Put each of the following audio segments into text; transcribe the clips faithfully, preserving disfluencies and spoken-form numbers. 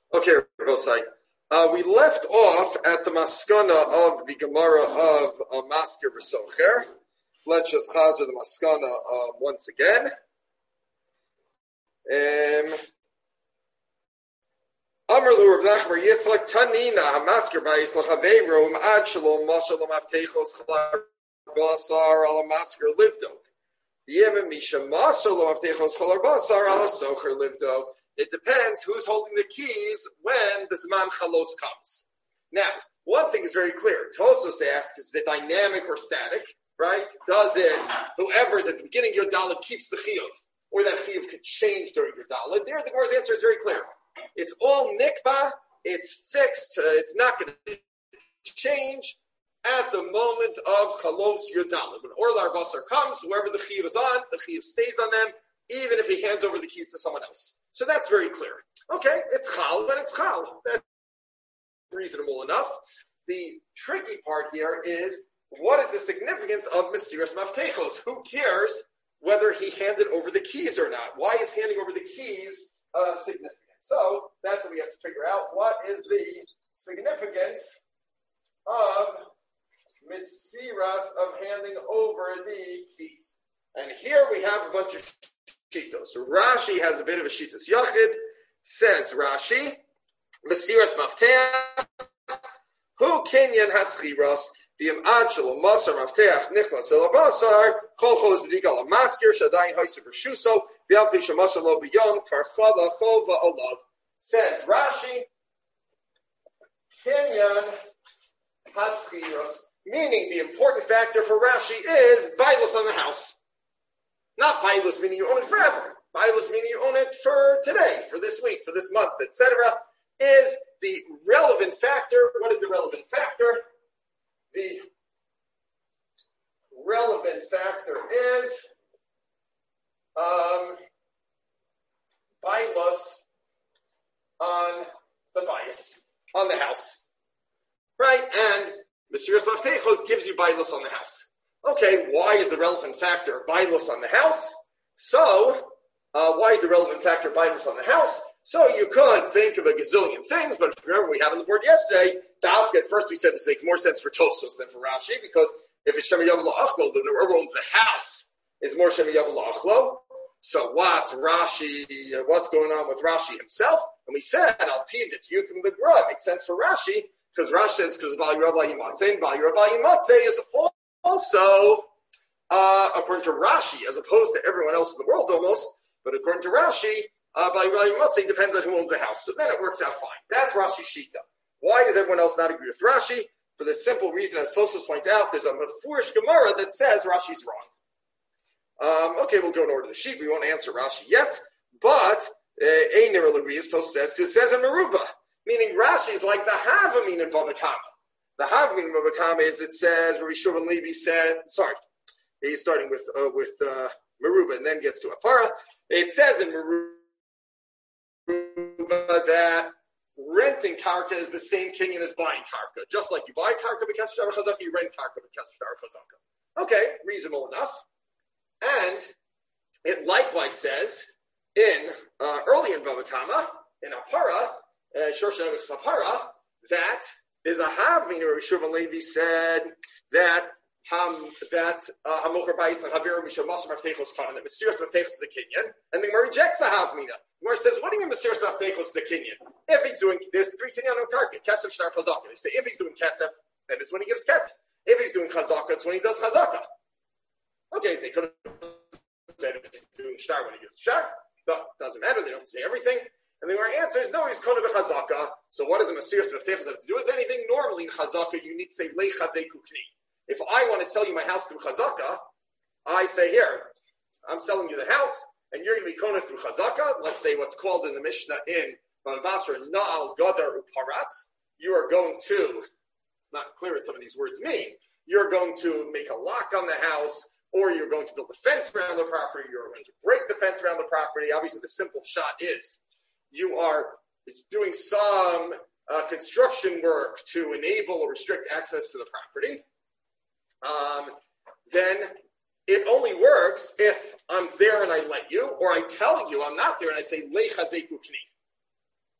Okay, Rosai. Uh, we left off at the maskana of the Gemara of uh, Masker V'Socher. Let's just chazer the maskana uh, once again. Um, Amar lu Rav Nachman Yitzchak Tanina HaMasker Ba'is L'Chaveiro M'ad Shalom Mashal L'Maftechos Chalar Basar Al HaMasker Livdo Yem Misha Mashal L'Maftechos Chalar Basar Al HaSocher Livdo. It depends who's holding the keys when the Zman Chalos comes. Now, one thing is very clear. Tosos asks, is it dynamic or static, right? Does it, whoever's at the beginning of your Dalet keeps the chiyuv, or that chiyuv could change during your Dalet? There, the Gemara's answer is very clear. It's all nikba, it's fixed, uh, it's not going to change at the moment of Chalos your Dalet. When Orlar Basar comes, whoever the chiyuv is on, the chiyuv stays on them, even if he hands over the keys to someone else. So that's very clear. Okay, it's chal, but it's chal. That's reasonable enough. The tricky part here is, what is the significance of Mesiras Maftechos? Who cares whether he handed over the keys or not? Why is handing over the keys uh, significant? So that's what we have to figure out. What is the significance of Mesiras, of handing over the keys? And here we have a bunch of Shitos. So Rashi has a bit of a Shitos Yachid. Says Rashi, Mesiras Mafteach, Hu Kenyan Haschiras, V'im Ad Shelo Masar Mafteach Nichlas El Basar, Chol Chol Z'Digal HaMasker, Shadayin Hoyser B'Shuso, V'Alfi Shemasar Lo B'Yom, Farchala Chova Olav. Says Rashi, Kenyan Haschiras, meaning the important factor for Rashi is Bailos on the house. Not Bailos meaning you own it forever. Bailos meaning you own it for today, for this week, for this month, et cetera. Is the relevant factor. What is the relevant factor? The relevant factor is um, Bailos on the bias, on the house. Right? And Mesiras Maftechos gives you Bailos on the house. Okay, why is the relevant factor Bailos on the house? So, uh, why is the relevant factor Bailos on the house? So you could think of a gazillion things, but if you remember we had on the board yesterday, Dafka, at first we said this makes more sense for Tosos than for Rashi, because if it's Shemi Yav La'achlo, then whoever owns the house is more Shemi Yav La'achlo. So what's Rashi, uh, what's going on with Rashi himself? And we said, I'll peed it to you, the Gra. It makes sense for Rashi, because Rashi says, because Bali Rabbi Yimatze, and Bali Rabbi Yimatze is all Also, uh, according to Rashi, as opposed to everyone else in the world almost, but according to Rashi, uh, by Rashi depends on who owns the house. So then it works out fine. That's Rashi's Shita. Why does everyone else not agree with Rashi? For the simple reason, as Tosfos points out, there's a Mefurish Gemara that says Rashi's wrong. Um, okay, we'll go in order to the sheet. We won't answer Rashi yet, but Einer agrees, Tosfos says, it says in Meruba, meaning Rashi is like the Havamin in Bava Kama. The Havmin of Akama is it says where Rishuv and Levi said, sorry, he's starting with uh, with uh, Meruba and then gets to Apara. It says in Meruba that renting karka is the same kinyan as buying karka. Just like you buy karka because of chazaka, you rent karka because of chazaka. Okay, reasonable enough. And it likewise says in uh, early in Bava Kama, in Apara, uh, Shoshan Apara, that is a Havmin or Rishuv and Levi said that um, that Hamocher Bais and Havir Mishal Masar Maftechos Khan, that Mesiras Maftechos is a Kinyan, and the Gemara rejects the Havmina. The Gemara says, what do you mean Mesiras Maftechos is a Kinyan? If he's doing, there's three Kinyan on Karka, Kesef, Shnar, Chazaka. They say if he's doing Kesef, then it's when he gives Kesef. If he's doing Chazaka, it's when he does Chazaka. Okay, they could have said if he's doing Shnar when he gives Shnar. No, doesn't matter. They don't have to say everything. And the answer is no, he's called a chazaka. So what does a Mesiras Maftechos have to do with anything? Normally in chazaka, you need to say le chazeku kni. If I want to sell you my house through chazaka, I say here, I'm selling you the house, and you're going to be kona through chazaka. Let's say what's called in the Mishnah in Bava Basra na'al gadar uparatz. You are going to. It's not clear what some of these words mean. You're going to make a lock on the house, or you're going to build a fence around the property. You're going to break the fence around the property. Obviously, the simple shot is. You are doing some uh, construction work to enable or restrict access to the property, um, then it only works if I'm there and I let you, or I tell you I'm not there and I say, Le chazeku kni.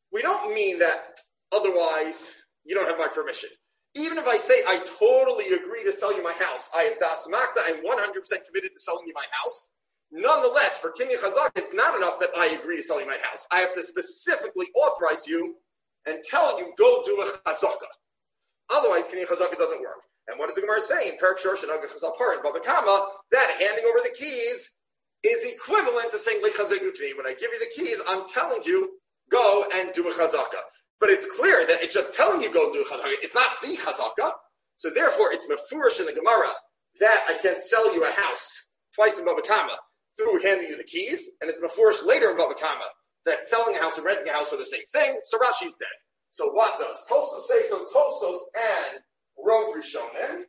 we don't mean that otherwise you don't have my permission. Even if I say I totally agree to sell you my house, I have das makna, I'm one hundred percent committed to selling you my house. Nonetheless, for kinyan chazaka, it's not enough that I agree to sell you my house. I have to specifically authorize you and tell you, go do a chazaka. Otherwise, kinyan chazaka doesn't work. And what does the Gemara say in Perak Shor Shenagah Chazal Par in Baba Kama? That handing over the keys is equivalent to saying lechazek ukni. When I give you the keys, I'm telling you, go and do a chazaka. But it's clear that it's just telling you go do a chazaka. It's not the chazaka. So therefore, it's mefurish in the Gemara that I can sell you a house twice in Baba Kama through handing you the keys, and it's mefurish later in Baba Kama that selling a house and renting a house are the same thing. So Rashi's dead. So what does Tosos say? So Tosos and Rov Rishonim.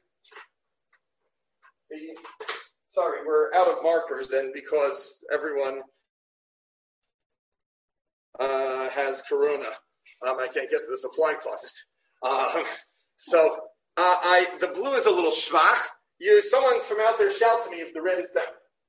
The Sorry, we're out of markers, and because everyone uh, has corona, um, I can't get to the supply closet. Um, so uh, I the blue is a little schwach. You, someone from out there shout to me if the red is better.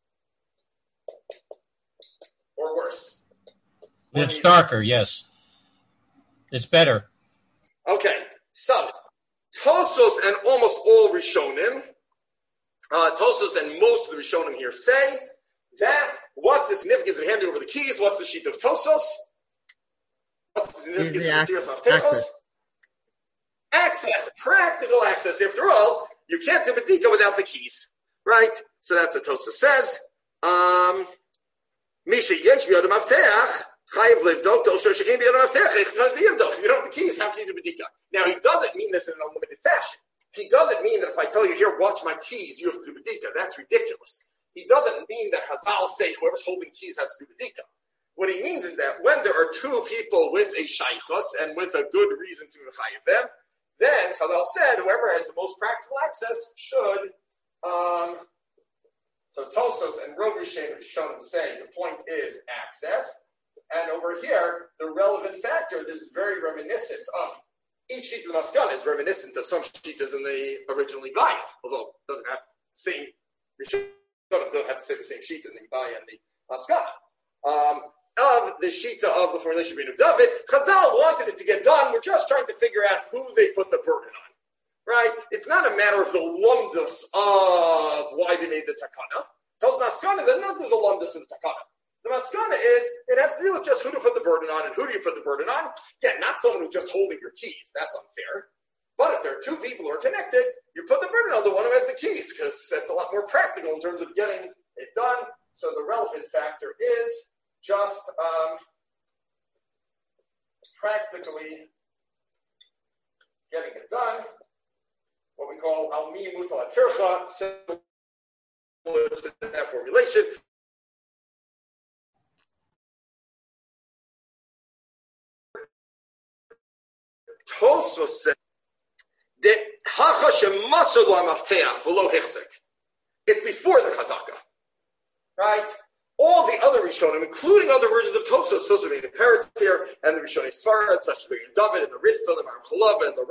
Or worse. It's darker, yes. It's better. Okay, so Tosos and almost all Rishonim, uh, Tosos and most of the Rishonim here say that what's the significance of handing over the keys? What's the sheet of Tosos? What's the significance of the Siras Maftechos? Access, practical access. After all, you can't do Badika without the keys, right? So that's what Tosos says. Um, Misha Yesh B'Yodam Maftech. If you don't have the keys, how can you do Badika? Now, he doesn't mean this in an unlimited fashion. He doesn't mean that if I tell you, here, watch my keys, you have to do Badika. That's ridiculous. He doesn't mean that Chazal say whoever's holding keys has to do Badika. What he means is that when there are two people with a shaychus and with a good reason to mechayev them, then Chazal said whoever has the most practical access should. Um, so Tosos and Rov Rishonim say the point is access. And over here, the relevant factor, this is very reminiscent of each sheet of the Maskana is reminiscent of some shitas in the original Ibaya, although it doesn't have the same, don't have to say the same sheet in the Ibaya and the Maskana. Um, of the shita of the formulation of David, Chazal wanted it to get done. We're just trying to figure out who they put the burden on, right? It's not a matter of the lumdus of why they made the takana. Tells Maskana is nothing with the lumdus in the takana. The maskana is, it has to do with just who to put the burden on and who do you put the burden on. Again, not someone who's just holding your keys. That's unfair. But if there are two people who are connected, you put the burden on the one who has the keys because that's a lot more practical in terms of getting it done. So the relevant factor is just um, practically getting it done. What we call al-mi mutal atircha, similar to that formulation. Tosfos said that it's before the chazaka, right? All the other Rishonim, including other versions of Tosfos, Tosfos made the parrots here, and the Rishonim Sfarad, such as David and the Ritfil, the Maram Chalava and the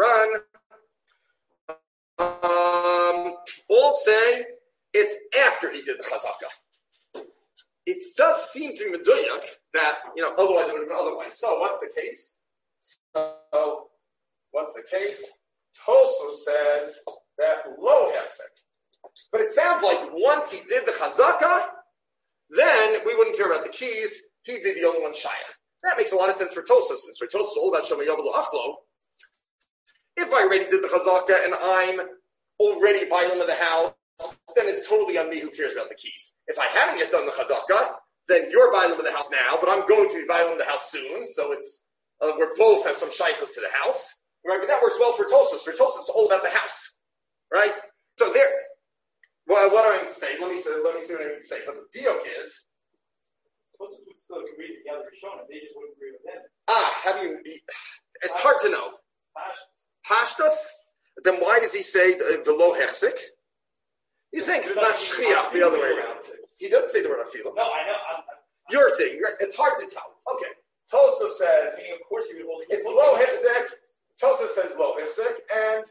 Ran, um, all say it's after he did the chazaka. It does seem to be meduyak that, you know, otherwise it would have been otherwise. So what's the case? So what's the case? Tosfos says that lo hefsek. But it sounds like once he did the chazaka, then we wouldn't care about the keys. He'd be the only one shaykh. That makes a lot of sense for Tosfos, since for Tosfos all about Shema Yavel Achlo. If I already did the chazaka and I'm already bailam of the house, then it's totally on me who cares about the keys. If I haven't yet done the chazaka, then you're bailam of the house now, but I'm going to be bailam of the house soon, so it's uh, we both have some shaykhs to the house. Right, but that works well for Tosfos. For Tosfos, it's all about the house, right? So there. Well, what do I mean to say? Let me say. Let me see what I mean to say. But the diok is. Tosfos would still agree with the other Rishonim. They just wouldn't agree with him. Ah, how do you? It's hard to know. Pashtas. Then why does he say the, the lo hechzik? He's saying because it's not shchiach the other way around. He doesn't say the word afilah. No, I know. I'm, I'm, You're saying it's hard to tell. Okay. Tosfos says. I mean, of course, he would hold. It's lo hechzik. Tosfos says lo hifzik, and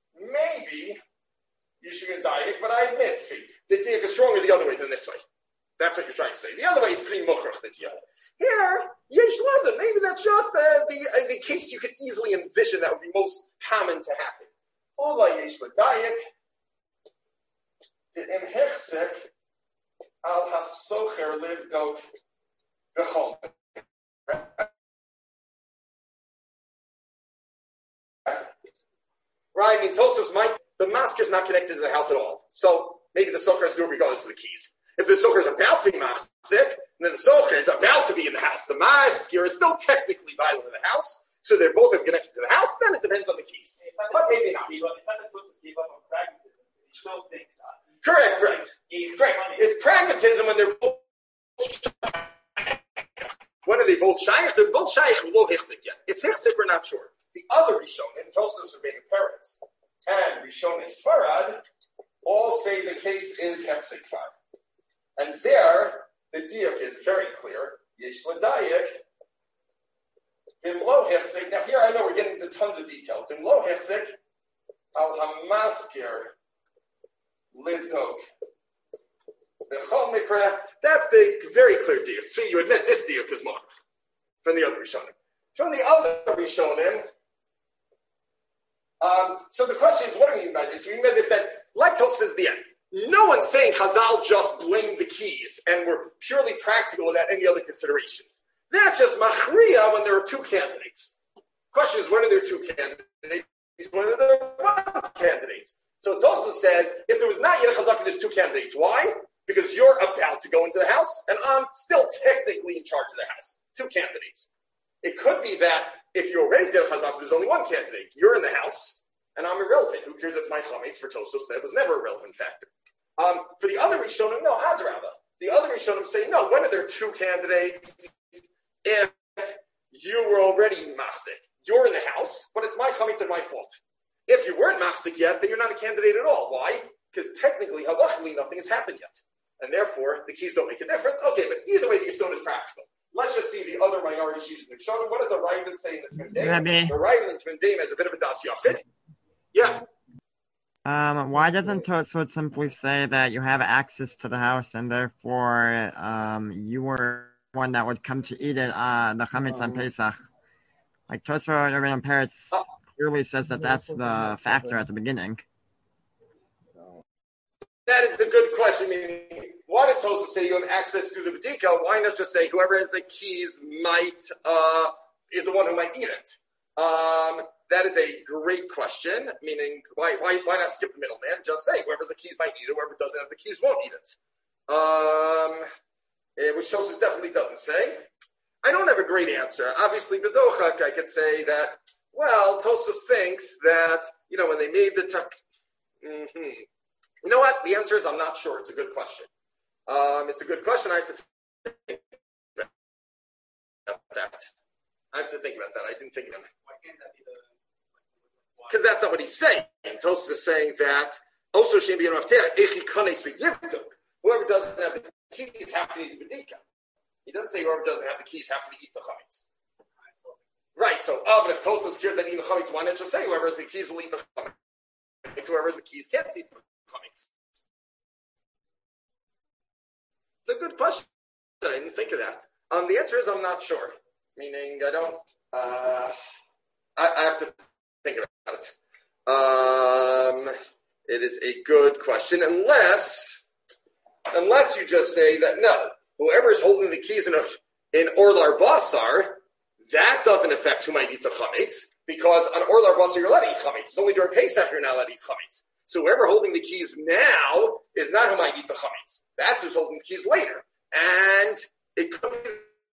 maybe you should be a diet, but I admit, see, the diak is stronger the other way than this way. That's what you're trying to say. The other way is pretty mukhrach that you here, yesh London. Maybe that's just uh, the uh, the case you could easily envision that would be most common to happen. Ola yesh ledayik the im hechsek al hasocher livdok v'chol. Right, I mean, Tosfos might, the masker is not connected to the house at all. So maybe the socher has to do it regardless of the keys. If the socher is about to be machzik, then the socher is about to be in the house. The masker is still technically vital in the house, so they're both have connection to the house. Then it depends on the keys. But maybe not. It's not that Tosfos gave up on pragmatism because he still thinks. Uh, correct, correct. Correct. It's pragmatism when they're both. When are they both shaykh? They're both shaykh with low hichzik yet. If hichzik, we're not sure. The other Rishonim, Tosfos Rebbeinu Peretz, and Rishonim Sfarad, all say the case is hichzik far. And there, the diuk is very clear. Yesh l'dayik, v'im lo hichzik. Now here I know we're getting into tons of detail. V'im lo hichzik, al hamaskir livdok. That's the very clear diuk. So you admit this diuk is mochach from the other Rishonim. From the other Rishonim, um, so the question is, what do we mean by this? We mean by this that, like Tosfos is the end. No one's saying Chazal just blamed the keys and were purely practical without any other considerations. That's just machriya when there are two candidates. Question is, when are there two candidates? When are there one candidates? So Tosfos says, if there was not yet a Chazal, there's two candidates. Why? Because you're about to go into the house, and I'm still technically in charge of the house. Two candidates. It could be that if you already did a chazak, there's only one candidate. You're in the house, and I'm irrelevant. Who cares? It's my chametz. For Tosfos, that was never a relevant factor. Um, for the other Rishonim, no, Adrabah. The other Rishonim say, no, when are there two candidates? If you were already machzik, you're in the house, but it's my chametz and my fault. If you weren't machzik yet, then you're not a candidate at all. Why? Because technically, halachically, nothing has happened yet. And therefore, the keys don't make a difference. Okay, but either way, the Yisod is practical. Let's just see the other minority shishim and Shonim. What does the Raven say in the Tvindayim? The Raven in Tvindayim has a bit of a das yachid. Yeah. Um, why doesn't Tosfos simply say that you have access to the house and therefore um, you were one that would come to eat it, uh, the chametz on Pesach? Like Tosfos Rebbeinu Peretz oh. clearly says that that's the factor at the beginning. That is a good question. I mean, why does Tosfos say you have access to the B'dika? Why not just say whoever has the keys might uh, is the one who might eat it? Um, that is a great question. Meaning, why why why not skip the middleman? Just say whoever the keys might eat it. Whoever doesn't have the keys won't eat it. Um, which Tosfos definitely doesn't say. I don't have a great answer. Obviously, B'dochak, I could say that. Well, Tosfos thinks that you know when they made the tak. Mm-hmm. You know what? The answer is I'm not sure. It's a good question. Um, it's a good question. I have to think about that. I have to think about that. I didn't think about it. Because that's not what he's saying. Tosfos is saying that also whoever doesn't have the keys have to eat the bedika. He doesn't say whoever doesn't have the keys have to eat the chametz. Right. So, oh, but if Tosfos cares that eating the chametz, why not just say whoever has the keys will eat the chametz? Whoever has the keys can't eat the chametz. It's a good question. I didn't think of that. Um, the answer is I'm not sure. Meaning I don't. Uh, I, I have to think about it. Um, it is a good question, unless unless you just say that no, whoever is holding the keys in a, in Orlar Basar, that doesn't affect who might eat the chametz, because on Orlar Basar you're allowed to eat chametz. It's only during Pesach you're not allowed to eat chametz. So whoever holding the keys now is not who might eat the chametz. That's who's holding the keys later. And it could be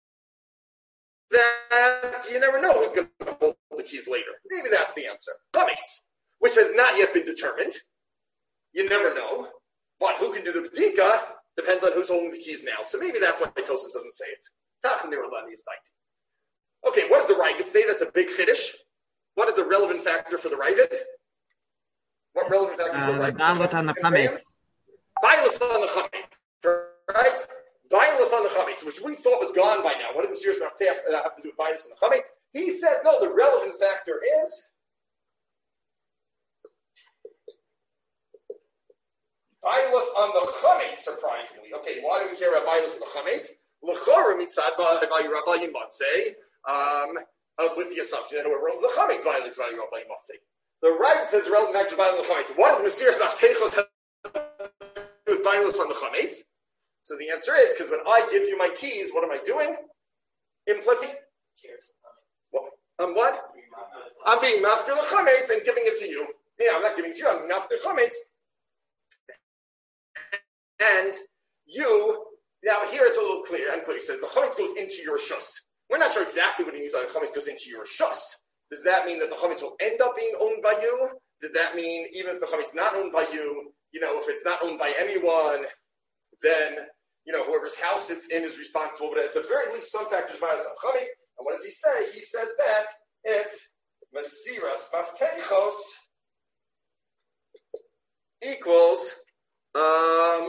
that you never know who's going to hold the keys later. Maybe that's the answer. Chametz, which has not yet been determined. You never know. But who can do the bedika depends on who's holding the keys now. So maybe that's why Tosfos doesn't say it. Okay, what does the Ravid say? That's a big chiddush. What is the relevant factor for the Ravid? What relevant factor uh, for the Ravid? Ba'alus on the chametz. Ba'alus on the chametz, right? Ba'alus on the chametz, which we thought was gone by now. What does Mesiras Meftach have to do with Ba'alus on the chametz? He says, no, the relevant factor is Bailus on the chametz, surprisingly. Okay, why do we care about bailus on the chametz? L'chora mitzad by Rabbi Yimatzeh, um, uh, with the assumption that whoever owns the chametz violates by Rabbi Yimatzeh. The right says relevant action by the chametz. What does Mesiras Maftechos have to do with bailus on the chametz? So the answer is because when I give you my keys, what am I doing? Implicit. What? Um, what? I'm being mafter the chametz and giving it to you. Yeah, I'm not giving it to you. I'm mafter the chametz. And you, now here it's a little clear, unclear. It says the chametz goes into your shus. We're not sure exactly what he means by the chametz goes into your shus. Does that mean that the chametz will end up being owned by you? Does that mean even if the chametz is not owned by you, you know, if it's not owned by anyone, then, you know, whoever's house it's in is responsible? But at the very least, some factors bias on chametz. And what does he say? He says that it's Mesiras Maftechos equals Um,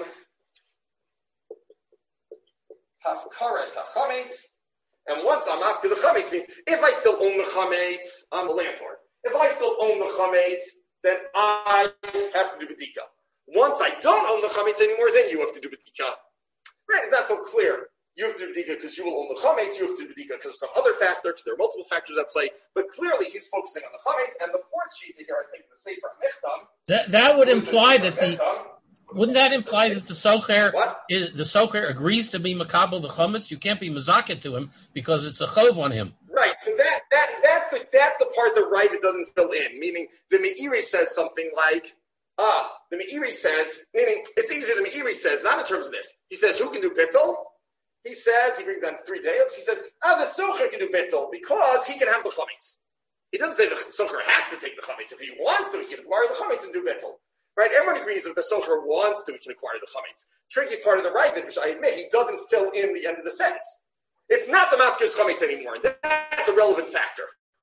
Hafkaras HaChametz, and once I'm after the chametz means if I still own the chametz, I'm a landlord. If I still own the chametz, then I have to do bedika. Once I don't own the chametz anymore, then you have to do bedika. Right? It's not so clear. You have to do bedika because you will own the chametz. You have to do bedika because of some other factor. Because there are multiple factors at play. But clearly, he's focusing on the chametz. And the fourth sheet here, I think, is the Sefer Michtam. That that would imply that the. Michtam. Wouldn't that imply that the socher What? is the socher agrees to be makabel the chametz? You can't be mazaket to him because it's a chov on him. Right. So that that that's the that's the part that right it doesn't fill in. Meaning the Meiri says something like, ah, the Meiri says, meaning it's easier. The Meiri says not in terms of this. He says who can do bittul? He says he brings down three days. He says ah, the socher can do bittul because he can have the chametz. He doesn't say the socher has to take the chametz. If he wants to, he can acquire the chametz and do bittul. Right, everyone agrees that the socher wants to, he can acquire the chametz. Tricky part of the right, which I admit, he doesn't fill in the end of the sentence. It's not the masker's chametz anymore. That's a relevant factor.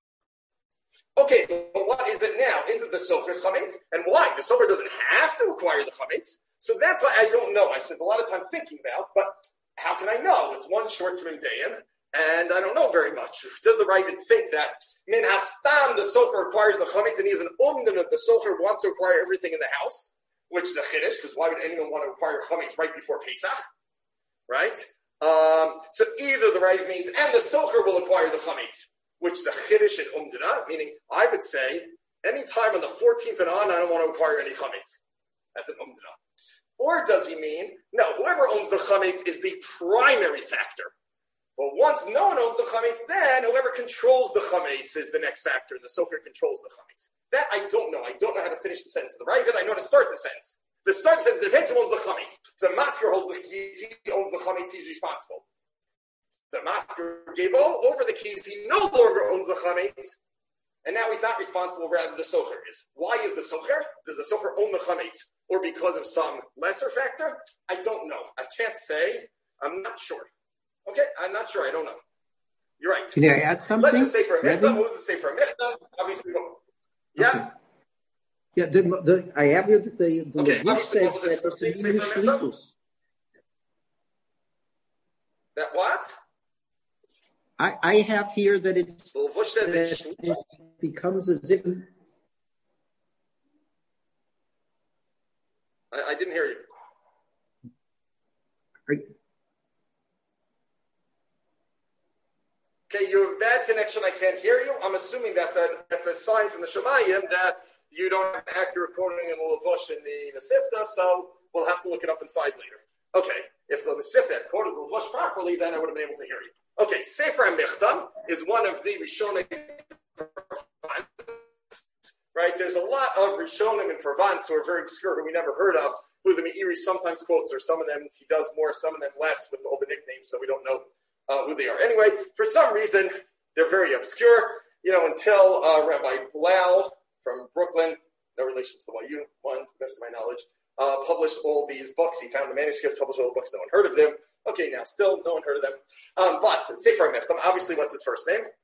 Okay, but what is it now? Is it the socher's chametz? And why? The socher doesn't have to acquire the chametz. So that's why I don't know. I spent a lot of time thinking about, but how can I know? It's one short swim dayan, and I don't know very much. Does the right think that min hastam the socher acquires the chametz and he is an umdan that the socher wants to acquire everything in the house, which is a chiddush because why would anyone want to acquire chametz right before Pesach, right? Um, so either the right means and the socher will acquire the chametz, which is a chiddush and umdana, meaning I would say any time on the fourteenth and on I don't want to acquire any chametz. That's an umdana. Or does he mean no? Whoever owns the chametz is the primary factor. But once no one owns the chametz, then whoever controls the chametz is the next factor, and the sofer controls the chametz. That I don't know. I don't know how to finish the sentence. The right bit, I know how to start the sentence. The start the sentence depends who owns the chametz. The masker holds the keys. He owns the chametz. He's responsible. The masker gave all over the keys. He no longer owns the chametz, and now he's not responsible. Rather, the socher is. Why is the socher? Does the socher own the chametz, or because of some lesser factor? I don't know. I can't say. I'm not sure. Okay, I'm not sure. I don't know. You're right. Can I add something? Let's just say for a Mechta. What does it say for a Mechta? Obviously, no. Yeah. Okay. Yeah, the, the, I have here that the, the okay, Levush says what was that this it's thing a say for a shlichus. That what? I, I have here that it's The Levush says that it, it becomes as if. I, I didn't hear you. Are, Okay, you have bad connection. I can't hear you. I'm assuming that's a that's a sign from the Shemayim that you don't have accurate quoting in the Levush in the Mesifta, so we'll have to look it up inside later. Okay, if the Mesifta had quoted the Levush properly, then I would have been able to hear you. Okay, Sefer HaMichtam is one of the Rishonim, right? There's a lot of Rishonim in Provence who are very obscure, who we never heard of, who the Meiri sometimes quotes, or some of them he does more, some of them less, with all the nicknames, so we don't know Uh, who they are. Anyway, for some reason, they're very obscure, you know, until uh, Rabbi Blau from Brooklyn, no relation to the Y U, one, to the best of my knowledge, uh, published all these books. He found the manuscripts, published all the books. No one heard of them. Okay, now still no one heard of them. Um, but Sefer HaMichtam, obviously, what's his first name?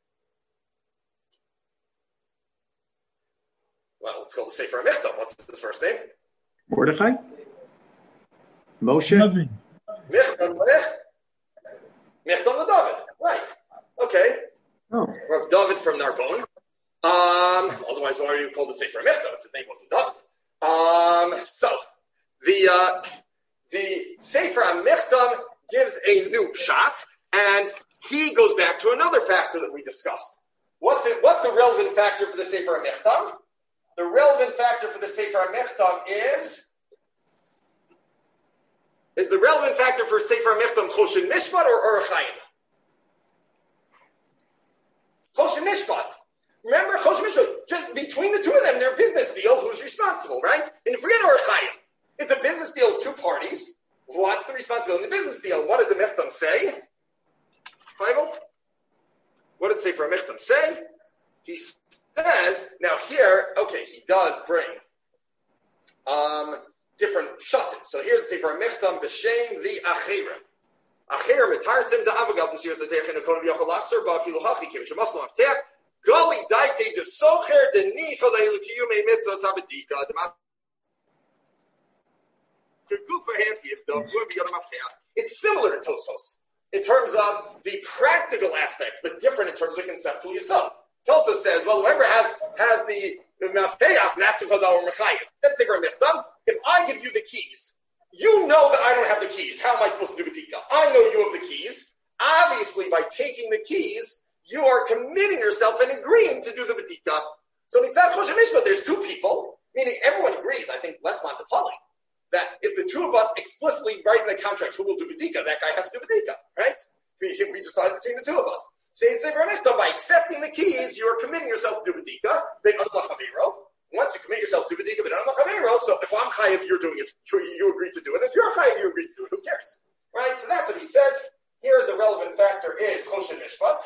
Well, let's call the Sefer HaMichtam. What's his first name? Mordechai? Moshe? Michtam, Michtam the David, right. Okay. Oh. Rav David from Narbonne. Um, otherwise, why are you called the Sefer Michtam if his name wasn't David? Um, so, uh, the Sefer HaMichtam gives a new shot, and he goes back to another factor that we discussed. What's it? What's the relevant factor for the Sefer HaMichtam? The relevant factor for the Sefer HaMichtam is is the relevant factor for Sefer HaMichtam Choshen Mishpat or Orach Chaim? Choshen Mishpat. Remember, Choshen Mishpat. Just between the two of them, they're a business deal. Who's responsible, right? And forget Orach Chaim. It's a business deal of two parties. What's the responsibility in the business deal? What does the Michtam say? Feivel? What does Sefer HaMichtam say? He says, now here, okay, he does bring um, different shatim. So here's Sefer HaMichtam b'shem the Acherim. Acherim etartzim da'avagal b'sir zatech and akonim yachol achser ba'afilu hachi kim shemaslo aftech gali daite de socher de nicha le'elukiyum mitzvah sabedika it's similar to Tosfos in terms of the practical aspects, but different in terms of the conceptual yisod. Tosfos says, well, whoever has has the mafteach, that's because our mechayev. Let's take our michtam. If I give you the keys, you know that I don't have the keys. How am I supposed to do b'tika? I know you have the keys. Obviously, by taking the keys, you are committing yourself and agreeing to do the b'tika. So mitzad choshen mishpat, there's two people, meaning everyone agrees. I think less man depali. That if the two of us explicitly write in the contract who will do B'dika, that guy has to do B'dika, right? We, we decide between the two of us. Say, by accepting the keys, you are committing yourself to do B'dika. Once you commit yourself to B'dika, so if I'm chayiv, you're doing it, you, you agree to do it. If you're chayiv, you agree to do it. Who cares? Right? So that's what he says. Here, the relevant factor is Choshen Mishpat.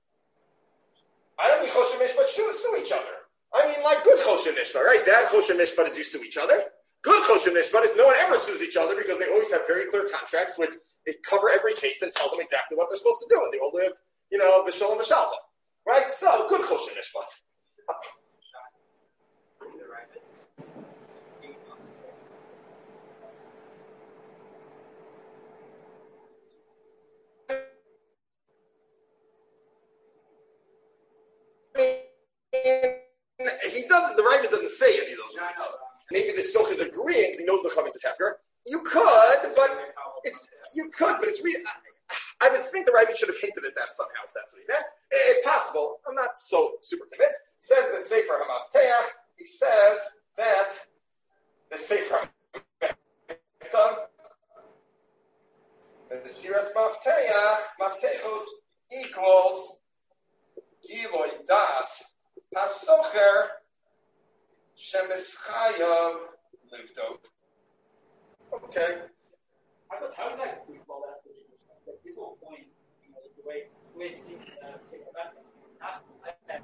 I don't mean Choshen Mishpat sue, sue each other. I mean like good Choshen Mishpat, right? Bad Choshen Mishpat is you sue each other. Good Choshen Mishpat is no one ever sues each other because they always have very clear contracts which cover every case and tell them exactly what they're supposed to do, and they all live, you know, b'shalom b'shalva, right? So good Choshen Mishpat. He doesn't. The Rambam doesn't say any of those words. Maybe the Socher is agreeing, he knows the Chametz is Hefker. You could, but it's you could, but it's really. I, I would think the Rabbi should have hinted at that somehow, if that's what he meant. It's possible. I'm not so super convinced. He says the Sefer HaMafteach. He says that the Sefer HaMafteach, the Siras Mafteach, Maftechos equals Giloi Das HaSocher. Shemischayav Livdok. Okay. How, how does that call that? His whole point, you know, the way the way it seems uh, about not any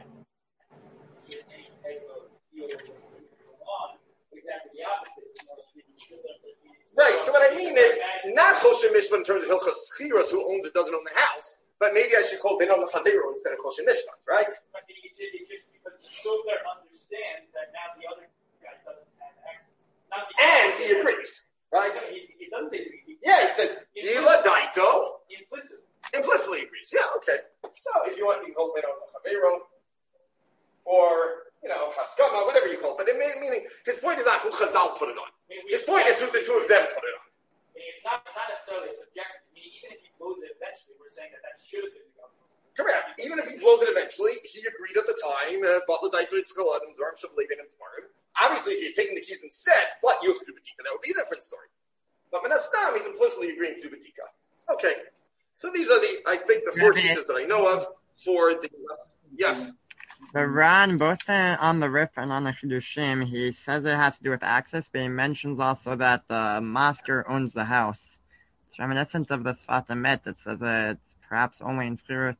type of deal on exactly the opposite. Right. So what I mean is not Choshen Mishpat in terms of Hilchas Chiros, who owns it doesn't own the house, but maybe I should call Ben on the Chadero instead of Choshen Mishpat, right? But it just because so there understands that now the other guy doesn't have access. It's not and he agrees, right? He, he doesn't say he, yeah, he says Gila Daito implicitly. Implicitly agrees. Yeah, okay. So if you want, you can call it on the Chavero or you know Haskama, whatever you call it. But it meaning his point is not who Chazal put it on. I mean, his point is who the two of them put it on. I mean, it's not. It's not necessarily subjective. I mean, even if he blows it eventually, we're saying that that should have been the government. Correct. Even if he blows it eventually, he agreed at the time. Obviously, if he had taken the keys and said, "But you have to do Batika," that would be a different story. But Menastam, he's implicitly agreeing to do Batika. Okay. So these are the, I think, the four cheetahs that I know of for the. Yes. The Ran, both on the Rif and on the Chidushim, he says it has to do with access, but he mentions also that the masker owns the house. It's reminiscent of the Sfat Emet that says it's perhaps only in Sirut.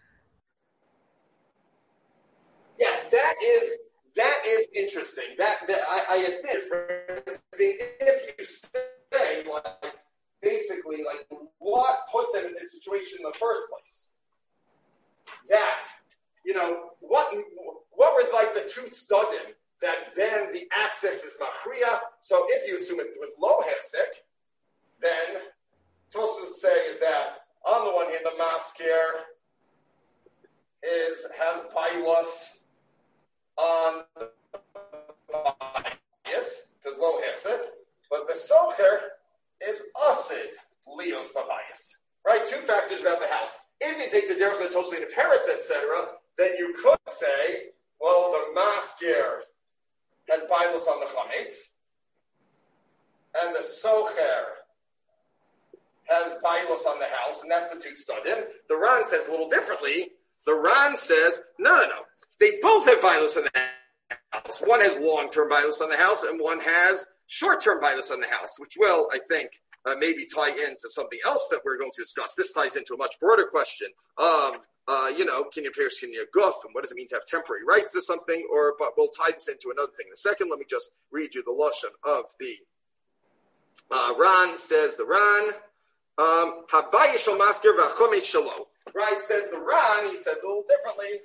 Yes, that is that is interesting. That, that I, I admit, for instance, if you say like basically like what put them in this situation in the first place, that you know what what was like the two studim that then the access is machriya. So if you assume it's with lo hechsek, then Tosfos say is that on the one hand the masker is has bias on bias because lo hefsek, but the socher is asid lios babayis. Right? Two factors about the house. If you take the derech of the Tosfos the parrots, et cetera, then you could say, well, the maskir has bailus on the chametz, and the socher has bailus on the house, and that's the two tzadim. The Ran says a little differently. The Ran says, no, no, no. They both have bailus on the house. One has long-term bailus on the house, and one has short-term bailus on the house, which will, I think, uh, maybe tie into something else that we're going to discuss. This ties into a much broader question of, uh, you know, can you pierce can you goof, and what does it mean to have temporary rights to something? Or, but we'll tie this into another thing. The second, let me just read you the lashon of the uh, Ran. Says the Ran, um, Habayis shel masker v'chometz shelo. Right, says the Ran. He says a little differently.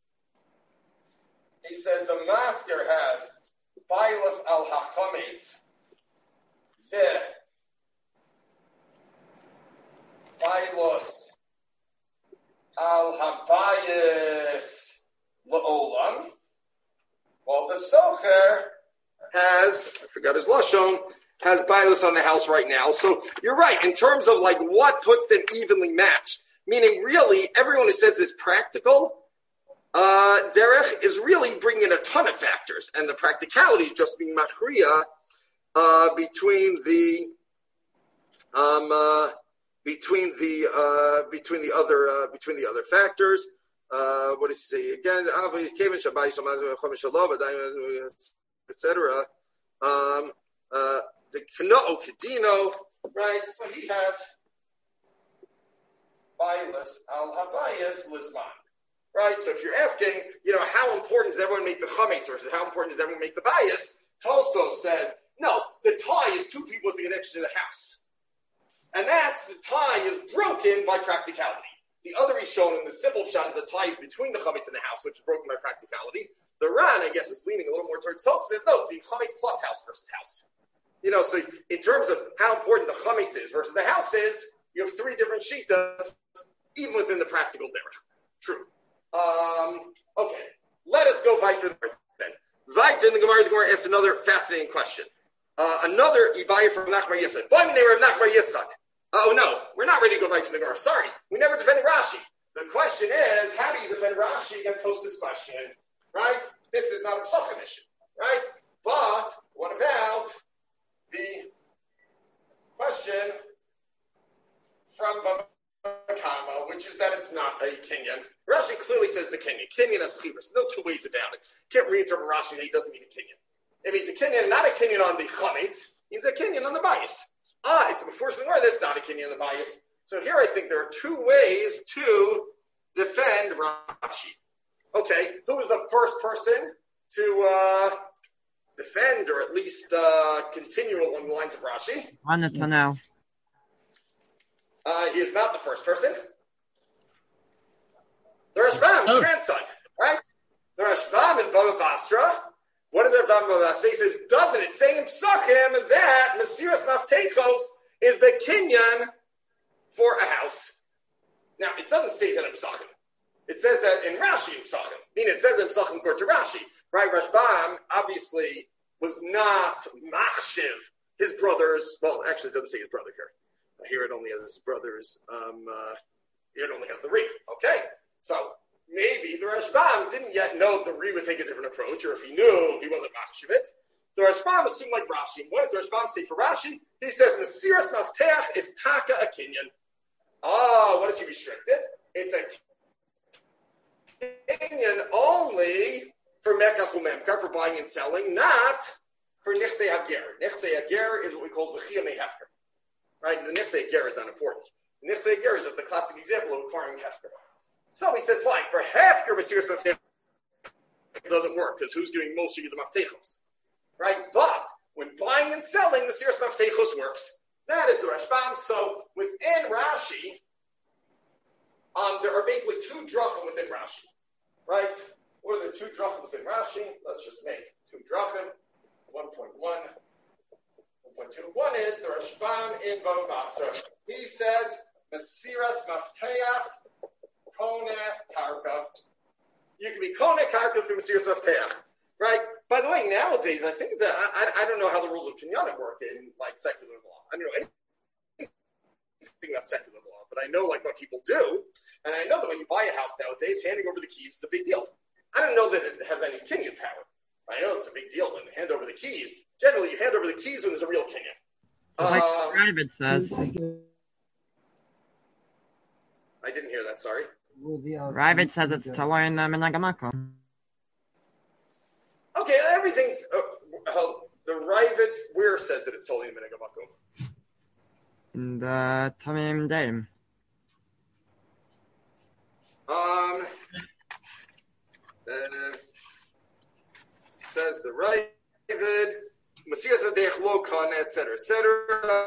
He says the masker has bailus al hachometz ve bailus al habayis leolam. Well, the socher has, I forgot his lashon, has bailus on the house right now. So you're right in terms of like what puts them evenly matched. Meaning, really, everyone who says this practical. Uh, derech is really bringing in a ton of factors, and the practicality is just being machriya uh, between the um, uh, between the uh, between the other uh, between the other factors. Uh, what does he say again? et cetera. Um, uh, the Kano Kadino, right? So he has bailus al habayis lizman. Right, so if you're asking, you know, how important does everyone make the chametz, or how important does everyone make the bias? Tosfos says, no, the tie is two people with a connection to the house. And that's, the tie is broken by practicality. The other is shown in the simple shot of the tie is between the chametz and the house, which is broken by practicality. The Ran, I guess, is leaning a little more towards Tosfos, says, no, it's being chametz plus house versus house. You know, so in terms of how important the chametz is versus the house is, you have three different shitas, even within the practical derech. True. Um, okay, let us go weiter then. Weiter in the Gemara, the Gemara asks another fascinating question. Uh, another Ibaya from Nachbar Yitzchak. Boy, my neighbor of Nachbar Yitzchak. Oh no, we're not ready to go weiter in the Gemara. Sorry, we never defended Rashi. The question is, how do you defend Rashi against Tosfos' question? Right? This is not a Pesachim issue, right? But what about the question from Baba Kama, which is that it's not a kinyan? Rashi clearly says the kinyan. Kinyan is chibur. No two ways about it. Can't read from Rashi that he doesn't mean a kinyan. It means a kinyan, not a kinyan on the chametz. It means a kinyan on the bias. Ah, it's before the word that's not a kinyan on the bias. So here I think there are two ways to defend Rashi. Okay, who was the first person to uh, defend or at least uh, continue along the lines of Rashi? Hanatano. Uh, he is not the first person. The Rashbam, his grandson, right? The Rashbam in Baba Basra. What does Rashbam in Baba Basra say? He says, doesn't it say in Psachim that Mesiras Maftechos is the kinyan for a house? Now, it doesn't say that in Psachim. It says that in Rashi in Psachim. I mean, it says in Psachim according to Rashi, right? Rashbam obviously was not machshiv his brothers. Well, actually, it doesn't say his brother here. Here it only has his brothers. Um, uh, here it only has the Ri. Okay, so maybe the Rashbam didn't yet know the Ri would take a different approach, or if he knew, he wasn't machshivit. The Rashbam assumed like Rashi. What does the Rashbam say for Rashi? He says Mesiras Mafteach is taka a kinyan. Ah, what is he restricted? It's a kinyan only for mekach u'memkar, for buying and selling, not for nichsei hager. Nichsei hager is what we call zechiyah mehefker. Right? The Nifsei Ger is not important. The Nifsei Ger is just the classic example of acquiring Hefker. So he says, fine, for Hefker, Mesiras Maftechos it doesn't work, because who's doing most of the Maftechos? Right? But when buying and selling, Mesiras Maftechos works. That is the Rashbam. So within Rashi, um, there are basically two drachim within Rashi. Right? What are the two drachim within Rashi? Let's just make two drachim. one point one. One is the Rashbam in Baba Basra. He says, Mesiras Mafteach Kone Karka. You can be Kone Karka through Mesiras Mafteach, right? By the way, nowadays, I think it's a, I, I don't know how the rules of kinyanim work in like secular law. I don't know anything about secular law, but I know like what people do, and I know that when you buy a house nowadays, handing over the keys is a big deal. I don't know that it has any kinyan power. I know it's a big deal when they hand over the keys. Generally, you hand over the keys when there's a real kinyan. Like Um, Ravid says. I didn't hear that. Sorry. Ravid says it's Taloy in the Menagamako. Okay, everything's uh, uh, the Ravid where says that it's totally in Menegamakum. In the Tamim Dame. Um, uh, says the Ravid, Masias Adech Lokan, et cetera, et cetera.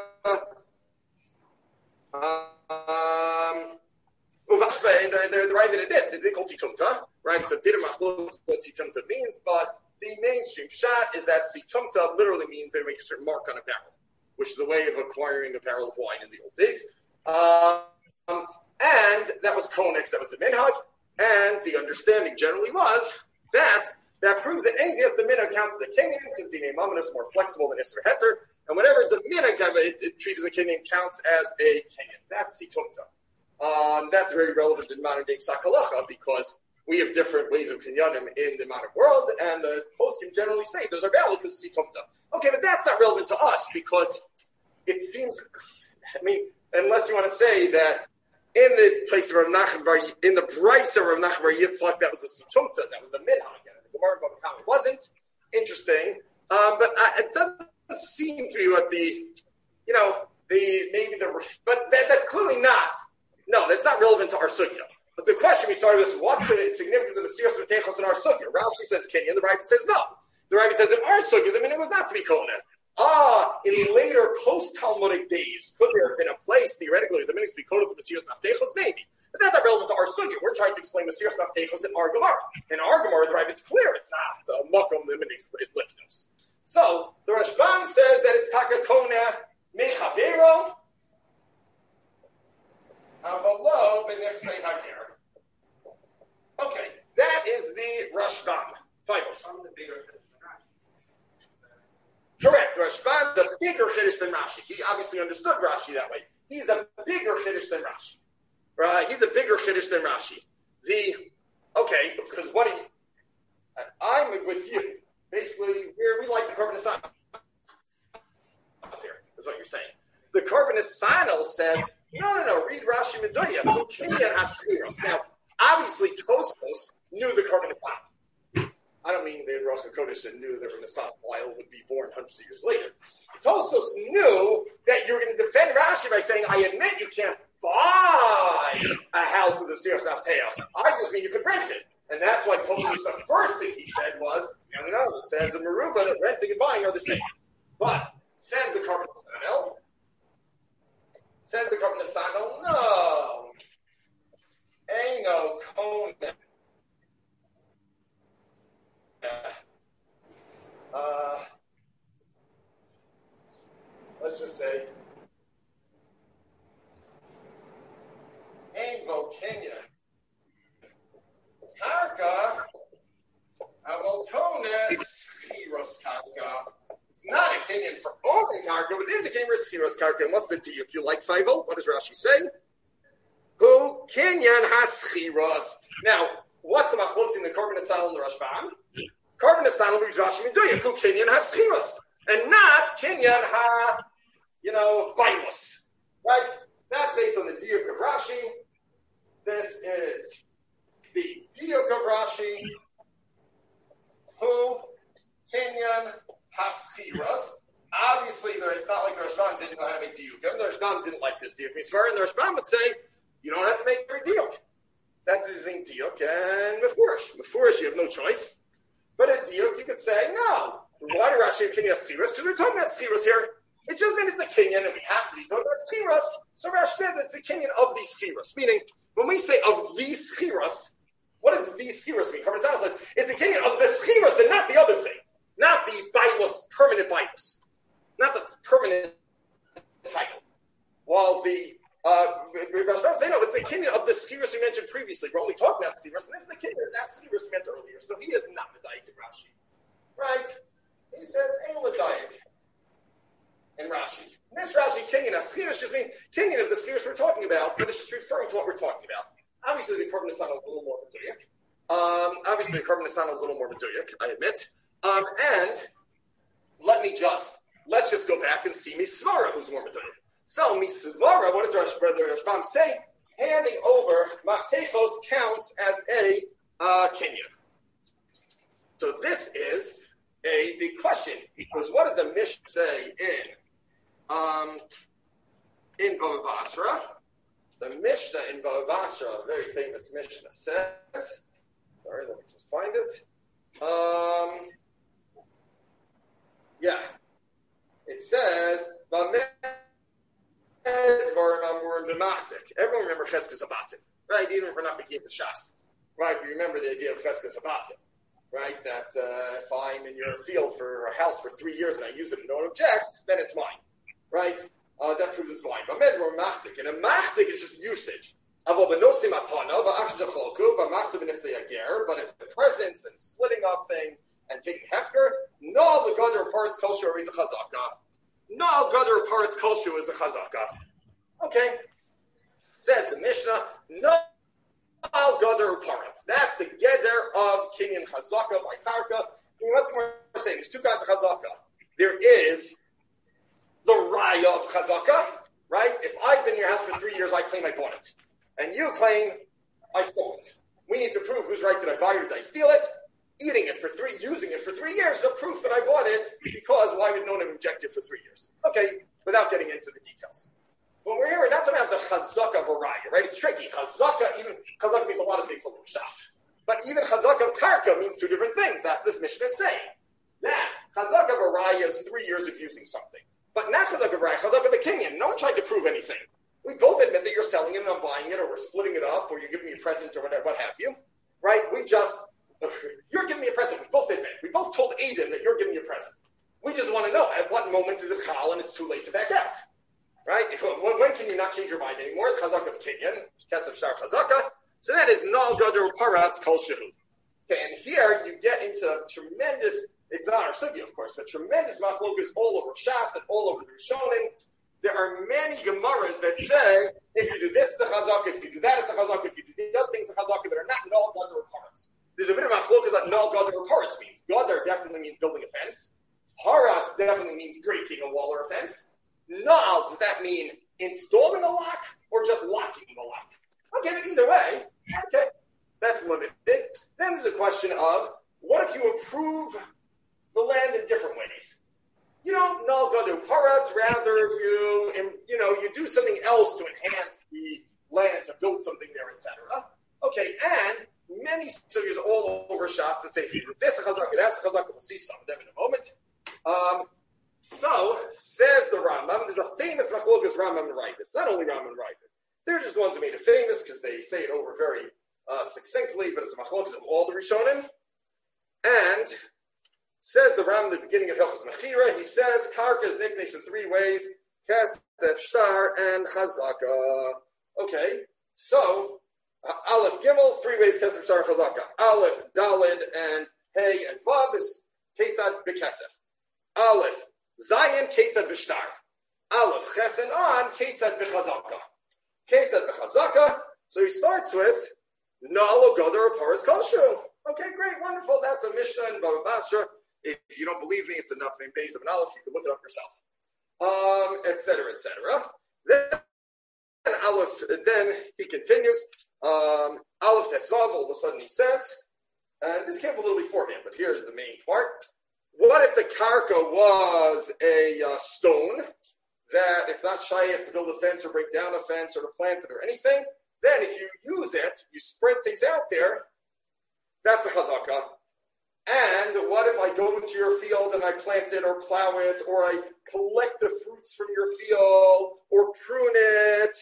Um, the, the, the Ravid it is, is it called Situmta? Right, it's a bit of machlok what Situmta means, but the mainstream shot is that Situmta literally means they make a certain mark on a barrel, which is the way of acquiring a barrel of wine in the old days. Um, and that was Konex, that was the minhag, and the understanding generally was that that proves that anything that's the minhag counts as a kinyan, because the name is more flexible than Isser Heter, and whatever is the minhag, it, it treats as a kinyan, counts as a kinyan. That's Situmta. Um, that's very relevant in modern day Psak Halacha, because we have different ways of kinyanim in the modern world, and the poskim generally say those are valid because it's Situmta. Okay, but that's not relevant to us, because it seems, I mean, unless you want to say that in the place of Rav Nachman Bar, in the price of Rav Nachman Bar Yitzchak, that was a Situmta, that was the minhag. The Gemara Bava Kama wasn't. Interesting, um, but uh, it doesn't seem to be what the, you know, the maybe the, but that, that's clearly not. No, that's not relevant to our sugya. But the question we started with is, what's the significance of the Mesiras V'teichos in our sugya? Rashi says Kenyan, the Ravid says no. The Ravid says in our sugya, the minhag was not to be Kohen. Ah, in later post-Talmudic days, could there have been a place, theoretically, the minhag to be Kohen for the Mesiras V'teichos? Maybe. But that's not relevant to our sugya. We're trying to explain Mesiras V'teichos in our Gemara. In our Gemara, the Ravid's clear. It's not uh, Makom, the minhag is Lichnos. So, the Rashbam says that it's Taka Kohen Mechavero, Avalo b'nechsei hager. Okay, that is the Rashbam. Final. Correct. Rashbam, the bigger chiddush than Rashi. He obviously understood Rashi that way. He's a bigger chiddush than Rashi. Right? He's a bigger chiddush than Rashi. The okay, because what he, I'm with you. Basically, we're, we like the Korban Nesanel. Here is what you're saying. The Korban Nesanel says. No, no, no. Read Rashi Meduya. Kinyan Hasiros. Now, obviously, Tosfos knew the Korban Nesanel. I don't mean the Ruach HaKodesh and knew that Nesanel would be born hundreds of years later. Tosfos knew that you were going to defend Rashi by saying, "I admit you can't buy a house with a Zeros Nafteach. I just mean you could rent it." And that's why Tosfos, the first thing he said was, "No, no, no. It says in Meruba that renting and buying are the same." But says the Korban Nesanel. Says the Korban Nesanel, no, ain't no Kohen. Uh, let's just say, ain't no Kenya. Karka, Aval Kohen, Schiros Karka. It's not a Kenyan for only Karka, but it is a Kenyan for Schiros Karka. And what's the D? If you like Feivel, what does Rashi say? Who Kenyan has Schiros. Now, what's the machlokes in the Korban Nesanel and the Rashbam? Korban Nesanel reads Rashi Meduya. Who Kenyan has Schiros. And not Kenyan ha, you know, Bailus. Right? That's based on the diuk of Rashi. This is the diuk of Rashi. Who Kenyan Haschiras. Obviously, it's not like the Rashbam didn't know how to make diukim. The Rashbam didn't like this diuk. And the Rashbam would say, you don't have to make every diuk. That's the thing, diuk and mefurish. Mefurish, you have no choice. But a diuk, you could say, no. Why do Rashi have Kinyan Haschiras? Because we're talking about Schiras here. It just means it's a Kinyan, and we have to be talking about Schiras. So Rashi says it's the Kinyan of these Schiras. Meaning, when we say of these Schiras, what does these Schiras mean? Korban Nesanel says it's a Kinyan of the Schiras and not the other thing. Not the Bailus, permanent Bailus. Not the permanent title. While the uh, Rashbam say, no, it's the Kinyan of the Schiras we mentioned previously. We're only talking about Schiras, and this is the Kinyan, that's Schiras we meant earlier. So he is not Medayik to Rashi. right? He says, Ein l'dayik. And Rashi. And this Rashi, Kinyan, Aschirish just means Kinyan of the Schirish we're talking about, but it's just referring to what we're talking about. Obviously, the Korban Nesanel is a little more Meduyak. Um, obviously, the Korban Nesanel is a little more Meduyak, I admit. Um, and let me just, let's just go back and see Misvara, who's more Meduyak. So, Misvara, what does Rosh Brother Rashbam say? Handing over Maftechos counts as a uh, Kinyan. So this is a big question, because what does the Mishnah say in um, in Bava Basra? The Mishnah in Bava Basra, a very famous Mishnah, says, sorry, let me just find it. Um, yeah, it says, everyone remember Cheskes Abatim, right? Even if we're not making the Shas, right? We remember the idea of Cheskes Abatim. Right, that uh, if I'm in your field for a house for three years and I use it and no one objects, then it's mine. Right? Uh, that proves it's mine. But we're machzik. And a machzik is just usage. But if the presence and splitting up things and taking hefker, no the gather parts kosher is a chazaka. No gather parts kosher is a chazaka. Okay. Says the Mishnah, no. Al Gadar Paretz. That's the Geder of Kinyan Chazaka by Karka. I mean, what's more saying? There's two kinds of Chazaka. There is the Raya of Chazaka, right? If I've been in your house for three years, I claim I bought it. And you claim I stole it. We need to prove who's right. Did I buy it or did I steal it? Eating it for three, using it for three years is a proof that I bought it because why would no one have objected for three years? Okay, without getting into the details. When we're here, we're not talking about the chazaka of a raya, right? It's tricky. Chazaka, even chazaka means a lot of things over Shas. But even chazaka of karka means two different things. That's this Mishnah is saying. That chazaka of a raya is three years of using something. But not chazaka of a raya, chazaka of a kinyan. No one tried to prove anything. We both admit that you're selling it and I'm buying it, or we're splitting it up, or you're giving me a present, or whatever, what have you. Right? We just, you're giving me a present. We both admit. We both told Aiden that you're giving me a present. We just want to know at what moment is it chal and it's too late to back out. Right? When, when can you not change your mind anymore? Chazaka of Kinyan, Kesef Shtar Chazaka. So that is Nal Gadar Paratz Kol Shehu. Okay, and here you get into tremendous, it's not our sugya, of course, but tremendous machlokas all over Shas and all over the Rishonim. There are many Gemaras that say, if you do this, it's a Chazaka, if you do that, it's a Chazaka, if you do the other things, it's a Chazaka that are not Nal Gadar Paratz. There's a bit of machlokas that Nal Gadar Paratz means. Gadar definitely means building a fence. Paratz definitely means breaking a wall or a fence. Nal, does that mean installing a lock or just locking the lock? Okay, but either way, okay, that's limited. Then there's a question of, what if you improve the land in different ways? You don't Nal Gadar Paratz, rather you, you know, you do something else to enhance the land, to build something there, et cetera. Okay, and many studios all over Shas that say, if you do this, a Chazaka, that's a Chazaka, we'll see some of them in a moment. Um, So, says the Rambam, there's a famous machlokas Rambam and Ravid. It's not only Rambam and Ravid. They're just the ones who made it famous because they say it over very uh, succinctly, but it's a machlokas of all the Rishonim. And says the Rambam at the beginning of Hilchos Mechira, he says, Karka is nicknamed in three ways, Kesef, Shtar, and Chazaka. Okay, so, uh, Aleph Gimel, three ways, Kesef, Shtar, and Chazaka. Aleph, Dalid, and Hey, and Vav is Ketzad, Bekesef. Aleph, Zayin Ketzad B'Shtar. Aleph Chesen on Ketzad B'Chazaka. Ketzad B'Chazaka. So he starts with Nalo Gadar Paratz Koshu. Okay, great, wonderful. That's a Mishnah in Bava Basra. If you don't believe me, it's enough in base of an Aleph. You can look it up yourself. Um, et cetera, et cetera. Then Aleph. Then he continues. Um, Aleph Tesvav. All of a sudden he says, and this came a little beforehand, but here's the main part. What if the karka was a uh, stone that if not shaykh to build a fence or break down a fence or to plant it or anything, then if you use it, you spread things out there, that's a chazaka. And what if I go into your field and I plant it or plow it or I collect the fruits from your field or prune it,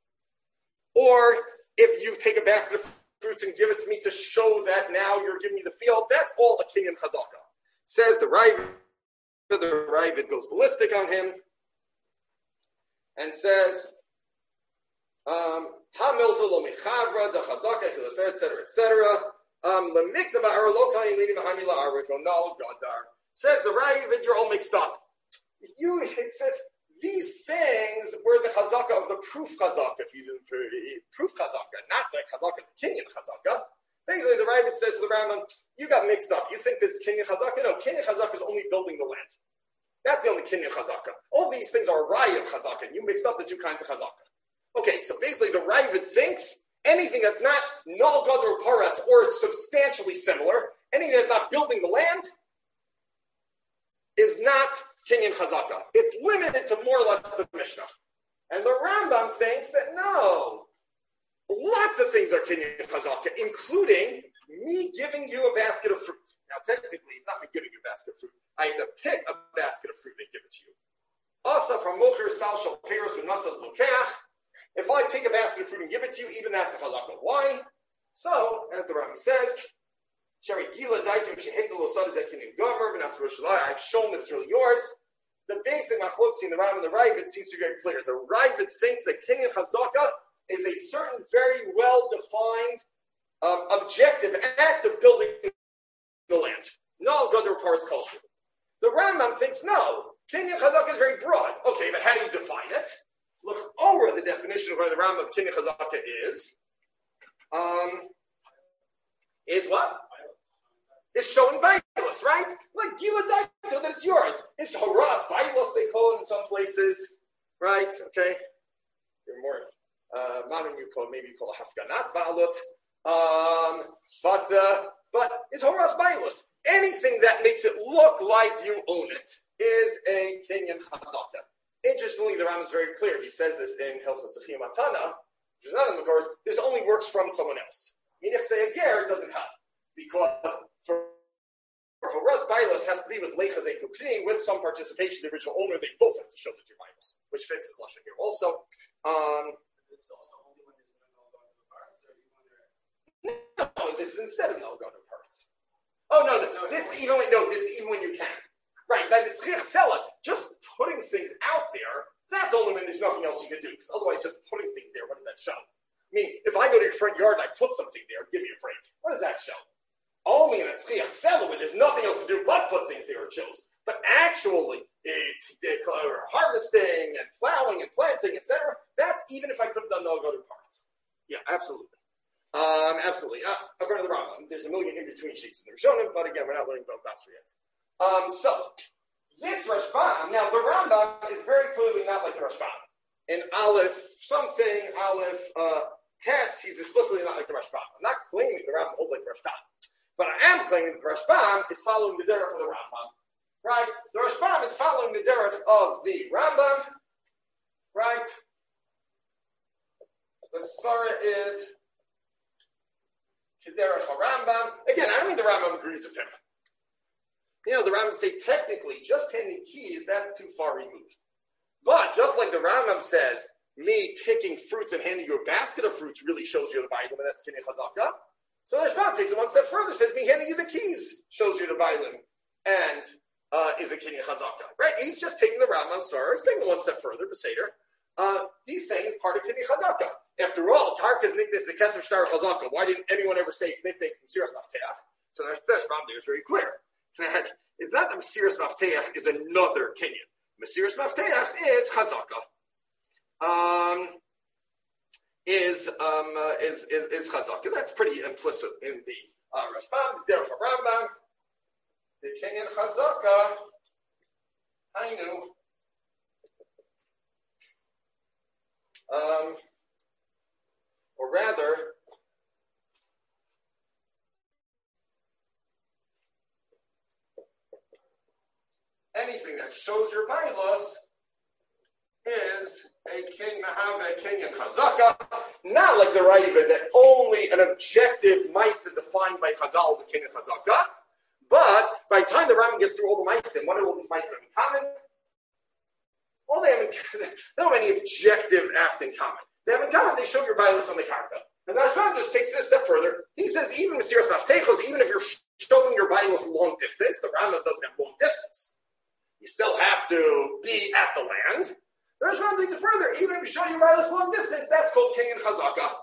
or if you take a basket of fruits and give it to me to show that now you're giving me the field, that's all a kinyan chazaka. Says the Ravid, the Ravid goes ballistic on him and says, um, et cetera, et cetera. Um, says the Ravid, you're all mixed up. You, it says these things were the chazaka of the proof chazaka, if you didn't proof chazaka, not the chazaka, the Kenyan chazaka. Basically, the Ravid says to the Rambam, you got mixed up. You think this is Kenyan chazaka? No, Kenyan chazaka is only building the land. That's the only Kenyan chazaka. All these things are raya chazaka, and you mixed up the two kinds of chazaka. Okay, so basically, the Ravid thinks anything that's not null gadol paratz or substantially similar, anything that's not building the land, is not Kenyan chazaka. It's limited to more or less the Mishnah. And the Rambam thinks that no, lots of things are Kenyan chazaka, including me giving you a basket of fruit. Now, technically, it's not me giving you a basket of fruit. I have to pick a basket of fruit and give it to you. Also, from mocher sal shal peros v'nasal lokeach. If I pick a basket of fruit and give it to you, even that's a chazaka. Why? So, as the Rambam says, I've shown that it's really yours. The basic machlokes in the Ram and the Ravid seems to be very clear. The Ravid thinks that Kenyan chazaka is a certain very well-defined um, objective act of building the land. No gadol parts culture. The Rambam thinks no. Kenyan chazaka is very broad. Okay, but how do you define it? Look over the definition of what the Rambam of Kenyan chazaka is. Um, is what? Is showing Bailos, right? Like Gila Daito, that it's yours. It's Horas Bailos, they call it in some places, right? Okay. They're more uh, modern, you call maybe you call it Hafganat Baalot. Um, but, uh, but it's Horas Bailos. Anything that makes it look like you own it is a Kenyan Chazaka. Interestingly, the Ram is very clear. He says this in Hilchos Sechim Matana, which is not in the course. This only works from someone else. Meaning, if say a ger, it doesn't help. Because for, for Horas Bailos has to be with Lechazei Kukri, with some participation of the original owner, they both have to show the two Bailos, which fits his Lashon here also. Um, It's also only when there's no gadol parts, or even when there no, this is instead of no gadol parts. Oh, no, no, no, this is even when, no, this is even when you can. Right, by the Tzrich Sela, just putting things out there, that's only when there's nothing else you can do, because otherwise just putting things there, what does that show? I mean, if I go to your front yard and I put something there, give me a break. What does that show? Only in a tzriach sela where there's nothing else to do but put things there, it shows. But actually, it, it, uh, harvesting and plowing and planting, et cetera, that's even if I could have done no gadol parts. Yeah, absolutely. Um, absolutely. Uh, according to the Rambam, there's a million in between sheets in the Rishonim, but again, we're not learning about Basra yet. Um, so, this Rashbam, now the Rambam is very clearly not like the Rashbam. In Aleph something, Aleph uh, Tess, he's explicitly not like the Rashbam. I'm not claiming the Rambam holds like the Rashbam. But I am claiming that the Rashbam is following the derech of the Rambam. Right? The Rashbam is following the derech of the Rambam. Right? The Svara is Kederech HaRambam. Again, I don't mean the Rambam agrees with him. You know, the Rambam say technically, just handing keys, that's too far removed. But just like the Rambam says, me picking fruits and handing you a basket of fruits really shows you the Bailim, and that's Kenyan Chazaka. So the Rashbam takes it one step further, says me handing you the keys shows you the Bailim, and uh, is a Kenyan Chazaka. Right? He's just taking the Rambam story, he's taking it one step further, Beseder. Uh, he's saying it's part of Kenyan Chazaka. After all, Tarkas Niknes Nekesem Shtar Chazaka. Why didn't anyone ever say Niknes Mesiras Mafteach? So the Rashbam there is very clear. That it's not that Mesiras Mafteach is another Kenyan. Mesiras Mafteach is Chazaka. Um, is um uh, is is is Chazaka. That's pretty implicit in the uh, Rashbam. It's there for Rambam. The Kenyan Chazaka. I knew. Um, or rather, anything that shows your bailos is a king mahave Kenyan Chazaka, not like the Ravid that only an objective Maisa defined by Chazal is a Kenyan Chazaka, but by the time the Rambam gets through all the Maisa, what are all these Maisa in common? Well, they have, in, they don't have any objective act in common. They have in common, they show your bailos on the karka. And the Rashbam just takes it a step further. He says, even Mesiras Maftechos, even if you're showing your bailos long distance, the Rambam doesn't have long distance. You still have to be at the land. The Rashbam takes it further. Even if you show your bailos long distance, that's called Kenyan Chazaka.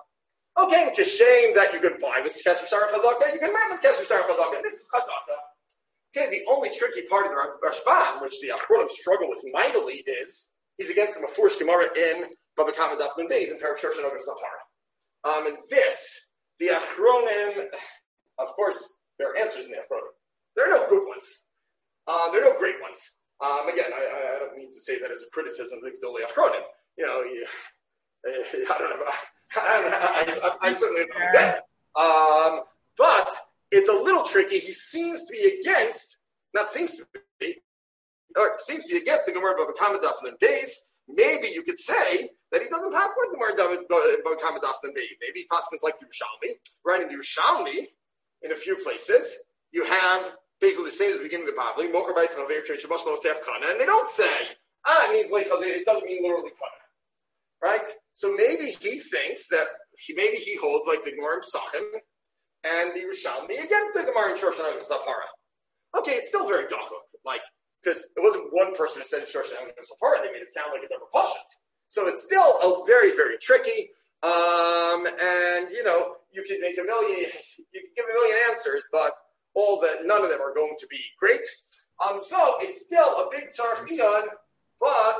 Okay, it's a shame that you could buy with Kesef Shtar and Chazaka, you can rent with Kesef Shtar and Chazaka, and this is Chazaka. Okay, the only tricky part of the Rashbam, which the Achronim struggle with mightily, is he's against the Mefurish Gemara in Baba Kama Daf Nun Beis in Parak Shoshan Oger Sapara. Um, and this, the Achronim, of course, there are answers in the Achronim. There are no good ones. Uh, there are no great ones. Um, again, I, I don't mean to say that as a criticism of the Gdolei Achronim. You know, you, I don't know. I, don't know, I, I, I certainly don't know that. Um, but it's a little tricky. He seems to be against, not seems to be, or seems to be against the Gemara Baba Kama Daf Nun Beis. Maybe you could say that he doesn't pass like the Gemara Baba Kama Daf Nun Beis. Maybe he passes like the Yerushalmi. Right in the Yerushalmi, in a few places, you have basically the same as the beginning of the Bavli, Mocher Bais Chaver Kirei Shabash Lo Tef Kana, and they don't say, ah, it means like, it doesn't mean literally Kana. Right? So maybe he thinks that, he, maybe he holds like the Gemara in Pesachim and the Yerushalmi against the Gemara in Shoshan Oger Sapara. Okay, it's still very dachuk, like, because it wasn't one person who said Shoshan Oger Sapara, they made it sound like it's a repulsion. So it's still a very, very tricky, um, and, you know, you can make a million, you can give a million answers, but all that, none of them are going to be great. Um, so it's still a big tzarech iyun, but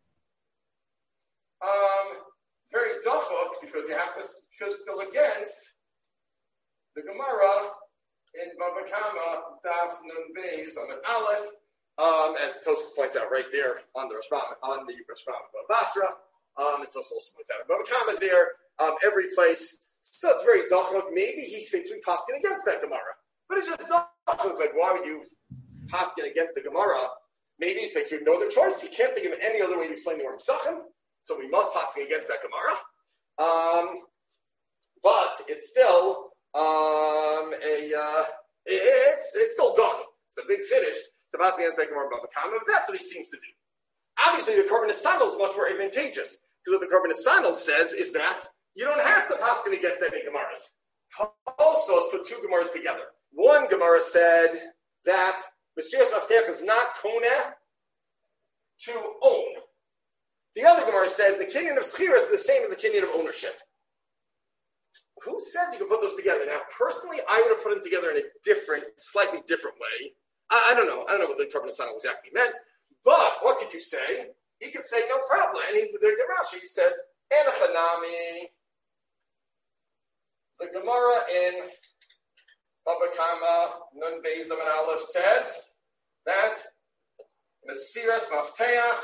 um, very dachuk because you have to, because it's still against the Gemara in Baba Kama Daf Nun Beis on an Aleph, um, as Tosfos points out right there on the Rashbam, on the Rashbam of Basra. Um, and Tosfos also points out in Baba Kama there, um, every place. So it's very dachuk. Maybe he thinks we paskin against that Gemara. But it's just not like, why would you paskin against the Gemara? Maybe he thinks we have no other choice. He can't think of any other way to explain the word Pesachim, so we must paskin against that Gemara. Um, but it's still um, a uh, it's it's still dachuk. It's a big finish to paskin against that Gemara Baba Kama, but that's what he seems to do. Obviously, the Korban Nesanel is much more advantageous because what the Korban Nesanel says is that you don't have to paskin against any Gemaras. Tosfos put two Gemaras together. One Gemara said that Mesiras Maftech is not koneh to own. The other Gemara says the kinyan of Schiras is the same as the kinyan of ownership. Who said you could put those together? Now, personally, I would have put them together in a different, slightly different way. I, I don't know. I don't know what the Korban Nesanel exactly meant. But what could you say? He could say no problem. And he, the Gemara, he says, Enochanami. The Gemara in Baba Kama Nun Beis Amud Aleph says that Mesiras Mafteach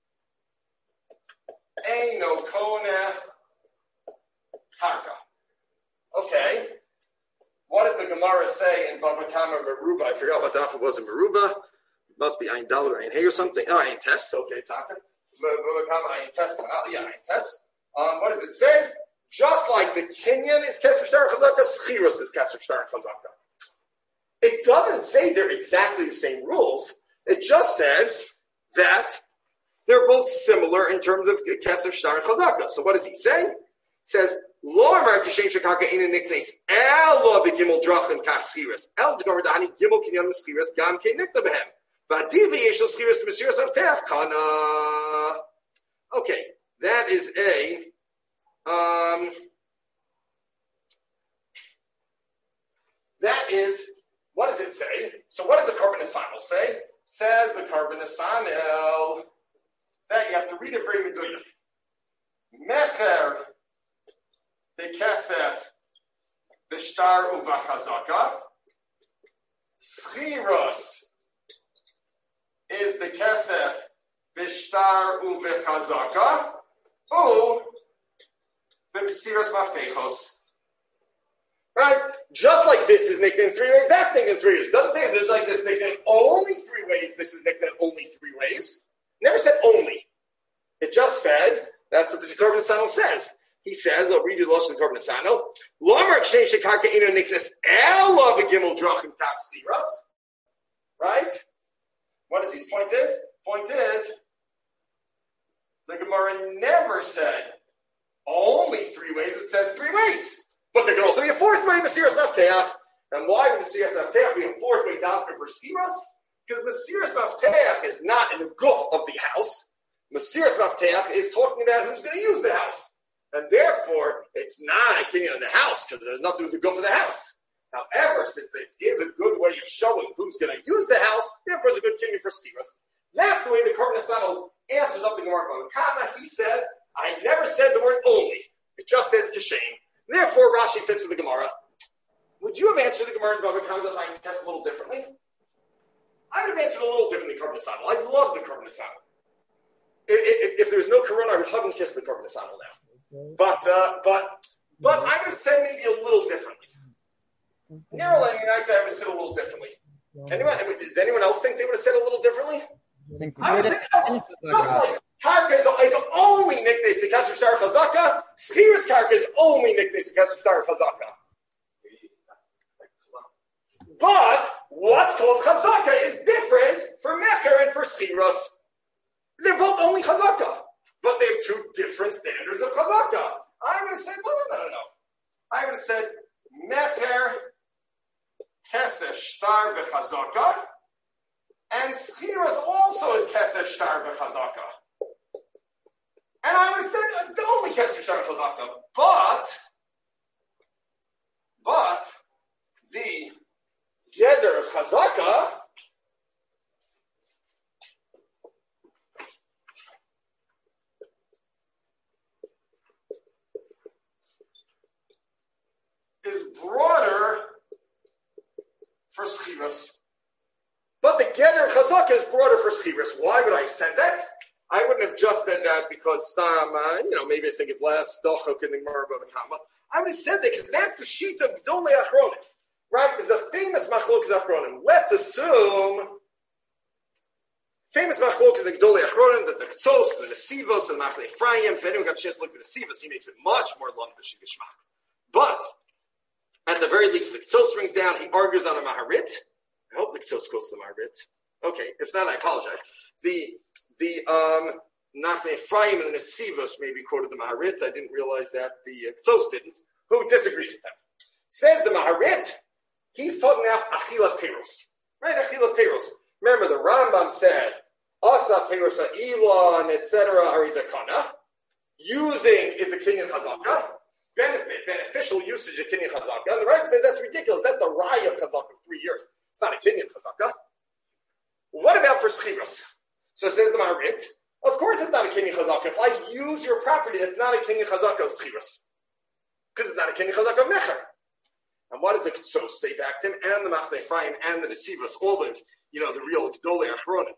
Eino Koneh Karka. Okay. What does the Gemara say in Baba Kama Meruba? I forgot what daf it was in Meruba. It must be Ein Daled or Ein Hey or something. Oh, Ein Tes. Okay, Taka. Baba Kama Ein Tes. Yeah, Ein Tes. Um, what does it say? Just like the Kinyan is Kesef Shtar Chazaka, Schiros is Kesef Shtar Chazaka. It doesn't say they're exactly the same rules. It just says that they're both similar in terms of Kesef Shtar and Chazaka. So what does he say? He says, Lo Amar Kishem Shekaka Ina Niknes Elo Begimel Drachim Kach Schiros El Dgomer Dahani Gimel Kinyan Schiros Gam Ke Nikna Behem Vadivi Yeshel Schiros Mesiras Avteach Kana. Okay, that is a Um, that is, what does it say? So what does the Korban Nesanel say? Says the Korban Nesanel that you have to read it very meduyuk. Mecher bekesef b'shtar uvachazaka. Schiros is bekesef b'shtar uvachazaka. U Mesiras Maftechos. Right? Just like this is nicknamed in three ways, that's nicknamed in three ways. It doesn't say there's like this nicknamed only three ways, this is nicknamed only three ways. Never said only. It just said, that's what the Korban Nesanel says. He says, I'll read you the Lashon Korban Nesanel. Lomar Kshem Shekarka Ina Niknes Elo Begimel Drachim Tasiras. Right? What is his point is? Point is, the Gemara never said only three ways, it says three ways. But there can also be a fourth way, Mesiras Mafteach. And why would Mesiras Mafteach be a fourth way doctrine for Schiros? Because Mesiras Mafteach is not in the guf of the house. Mesiras Mafteach is talking about who's going to use the house. and therefore it's not a kinyan in the house because there's nothing to go for the house. However, since it is a good way of showing who's going to use the house, therefore it's a good kinyan for skiras. That's the way the Korban Nesanel answers up the Gemara Bava Kama. He says, I never said the word only. It just says Kishain. Therefore, Rashi fits with the Gemara. Would you have answered the Gemara in Bava Kama if I test a little differently? I would have answered a little differently the Korban Nesanel. I love the Korban Nesanel. If, if, if there was no Corona, I would hug and kiss the Korban Nesanel now. But, uh, but, but I would have said maybe a little differently. Nero Landing Nights, I would have said a little differently. Anyone, does anyone else think they would have said a little differently? I would say, no, just like Karka is, is only Nikdes because of Shtar Chazaka, Schiras Karka is only Nikdes because of Shtar Chazaka. But what's called Chazaka is different for Mecher and for Schiras. They're both only Chazaka, but they have two different standards of Chazaka. I would have said, no, no, no, no, no. I would have said, Mecher, Kesef, Shtar, V'Chazaka, and Schiras also is Kesef, Shtar, V'Chazaka. And I would have said, the only Kesef, Shtar, V'Chazaka, but, but, the Geder of Chazaka is broader for Schiras. But the Geder Chazaka is broader for Schiras. Why would I have said that? I wouldn't have just said that because Stam, uh, you know, maybe I think it's last Dochok in the Gemara Bava Kama. I would have said that because that's the sheet of Gedolei Achronim. Right? There's a famous Machlok Achronim. Let's assume famous Machlok of the Gedolei Achronim that the Ktsos, the Nesivos, and the Machlei Ephraim. If anyone got a chance to look at the Nesivos, he makes it much more long than Shigashmak. But at the very least, the Ktsos rings down. He argues on a Maharit. I hope the Ktsos quotes the Maharit. Okay, if not, I apologize. The the um, Nachman Ephraim and the Nesivos maybe quoted the Maharit. I didn't realize that the uh, Ktsos didn't. Who disagrees with them? Says the Maharit. He's talking now Achilas Peiros. Right? Achilas Peiros. Remember, the Rambam said, Asa Peiros Elon, et cetera, Harizakana. Using is a Kinyan Chazaka. Benefit, beneficial usage of Kinyan Chazaka. And the Rambam says that's ridiculous. That's the Raya of Chazaka of three years. It's not a Kinyan Chazaka. What about for Schiras? So says the Maharit, of course it's not a Kinyan Chazaka. If I use your property, it's not a Kinyan Chazaka of Schiras. Because it's not a Kinyan Chazaka of Mecher. And what does the Ktsos say back to him? And the Machlei Ephraim and the Nesivos, all the, you know, the real Gedolei Achronim,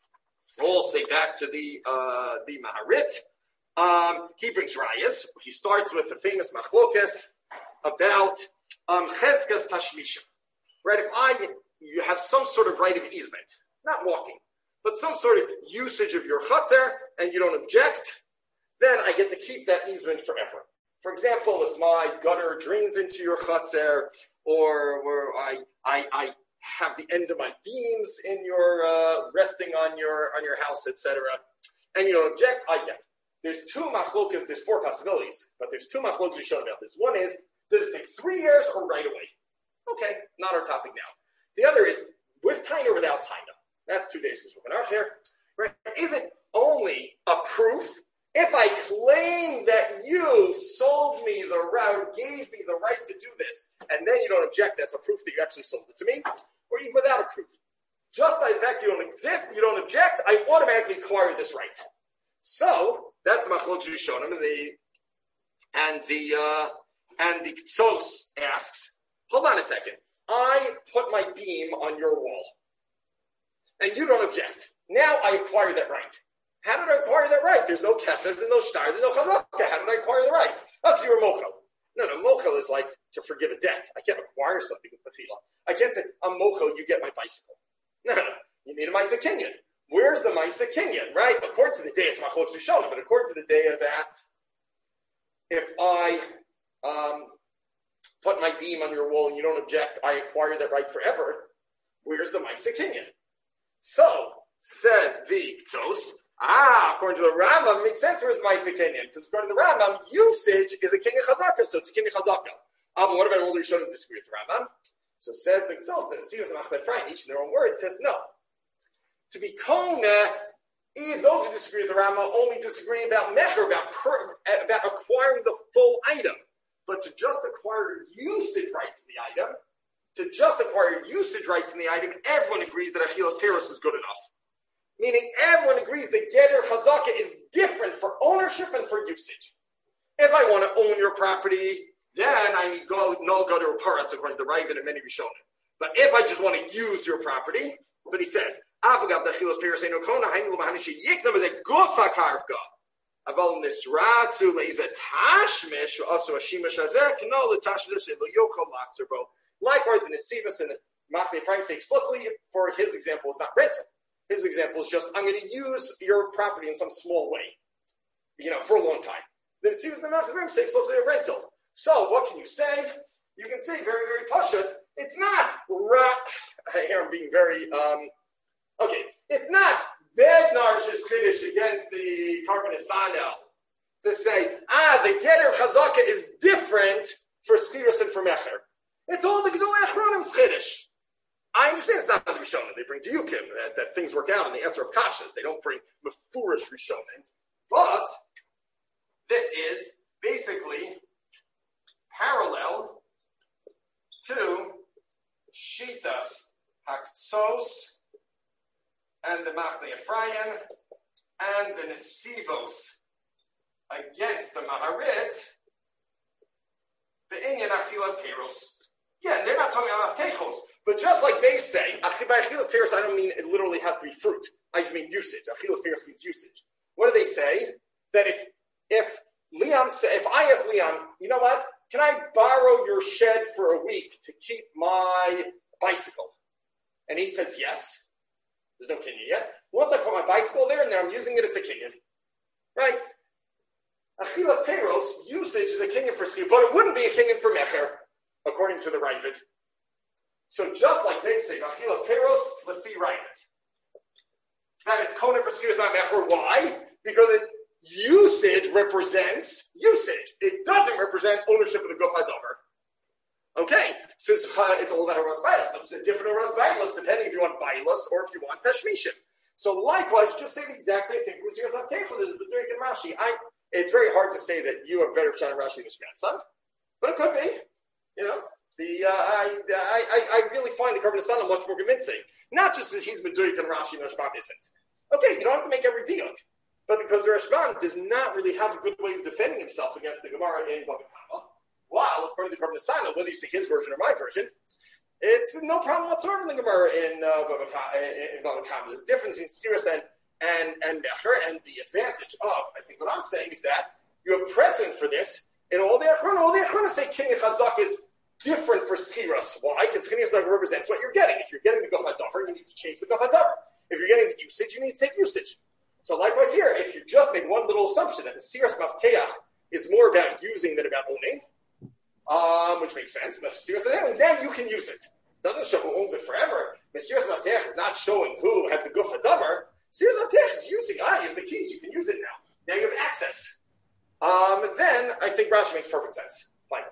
all say back to the uh, the Maharit. Um, he brings rayas. He starts with the famous Machlokes about um, Chezkas Tashmisha. Right? If I you have some sort of right of easement, not walking, but some sort of usage of your Chatzer, and you don't object, then I get to keep that easement forever. For example, if my gutter drains into your Chatzer, or, or I, I, I have the end of my beams in your uh, resting on your on your house, et cetera, and you don't object, I get. There's two machlokas. There's four possibilities, but there's two machlokas we showed about this. One is, does it take three years or right away? Okay, not our topic now. The other is with Taina or without Taina. That's two days since we've been out here. Right? Is it only a proof? If I claim that you sold me the route, gave me the right to do this, and then you don't object, that's a proof that you actually sold it to me, or even without a proof. Just by the fact you don't exist, you don't object, I automatically acquire this right. So that's Machlok Rishonim, and the and the uh, and the Ktsos asks, hold on a second, I put my beam on your wall, and you don't object. Now I acquire that right. How did I acquire that right? There's no kesef, there's no shtar, there's no chazaka. How did I acquire the right? Oh, because you were mochel. No, no, mochel is like to forgive a debt. I can't acquire something with mechila. I can't say, I'm mochel, you get my bicycle. No, no, no. You need a Maisa Kinyan. Where's the Maisa Kinyan, right? According to the day, it's Machlok Rishonim, but according to the day of that, if I um, put my beam on your wall and you don't object, I acquire that right forever. Where's the Maisa Kinyan? So, says the Ktsos, Ah, according to the Rambam, it makes sense where's Maisa Kinyan. Because according to the Rambam, usage is a Kinyan Chazaka, so it's a Kinyan Chazaka. Ah, but what about all the Rishonim disagree with the Rambam? So says the Ktsos, the Nesivos and Machlei Ephraim, each in their own words, says no. To be Kona If those who disagree with the Rama only disagree about mecher, about per, about acquiring the full item, but to just acquire usage rights in the item, to just acquire usage rights in the item, everyone agrees that achilas teros is good enough. Meaning, everyone agrees that geter chazaka is different for ownership and for usage. If I want to own your property, then I need go no go to a paras according to Ravid and many Rishonim. But if I just want to use your property, that's what he says. Avagav the achilas teros eino kona hainu l'mahanishi yiknam is a gufa karka. Aval nisratzu leiza tashmish also a shimash hazek no l'tashmish lo yochel lachzerbo. Likewise, the nesivus and the Machne Ephraim say explicitly for his example is not rental. His example is just I'm going to use your property in some small way, you know, for a long time. The nesivus and the Machne Ephraim say explicitly a rental. So what can you say? You can say very very pashut. It's not ra- here I'm being very um, okay. It's not bad narshes chiddush against the carbon asano to say ah the geter chazaka is different for schiras and for mecher. It's all the Gedolei Achronim's chiddush. I understand it's not the Rishonim. They bring Diyukim, that, that things work out in the answer of Kashas. They don't bring Mefurish Rishonim. But this is basically parallel to Shitas Haktsos and the Machne Ephraim and the Nesivos against the Maharit, the Inyan Achilas Peros. Yeah, they're not talking about Aftechos. But just like they say, by Achilas Peros, I don't mean it literally has to be fruit. I just mean usage. Achilas Peros means usage. What do they say? That if if Liam say, if I ask Liam, you know what? Can I borrow your shed for a week to keep my bicycle? And he says yes. There's no kinyan yet. Once I put my bicycle there and then I'm using it, it's a kinyan. Right? Achilas Peros, usage is a kinyan for ski, but it wouldn't be a kinyan for Mecher, according to the Ravid. So just like they say, Achilas Peros, lefi Ravid. That it's konen for skiers, not Mecher. Why? Because it, usage represents usage. It doesn't represent ownership of the Guf HaDover. Okay, so it's, uh, it's all about a Ras Bailas. It's a different Ras Bailas, depending if you want Bailas or if you want Tashmishim. So likewise, just say the exact same thing. Rashi. I, it's very hard to say that you have better Pshat Rashi than your grandson, but it could be. You know, the uh, I, I I really find the Karban Asana much more convincing. Not just as he's Medurik and Rashi and Rashbam isn't. Okay, you don't have to make every deal, but because the Rashbam does not really have a good way of defending himself against the Gemara in Bava Kama, while according to the Karban Asana, whether you say his version or my version, it's no problem whatsoever in the Gemara in uh, Bava Kama. There's a difference in Skiras and and and Mecher, and the advantage of I think what I'm saying is that you have precedent for this. In all the Achronim, all the Achronim say Kinyan Chazak is different for Schiras. Why? Because Kinyan Chazak represents what you're getting. If you're getting the Guf HaDover, you need to change the Guf HaDover. If you're getting the usage, you need to take usage. So likewise here, if you just make one little assumption that the Siras Mafteach is more about using than about owning, um, which makes sense, but Siras Mafteach, then you can use it. Doesn't show who owns it forever. But Siras Mafteach is not showing who has the Guf HaDover. Siras Mafteach is using, ah, you have the keys, you can use it now. Now you have access. Um, then I think Rashi makes perfect sense. Fine.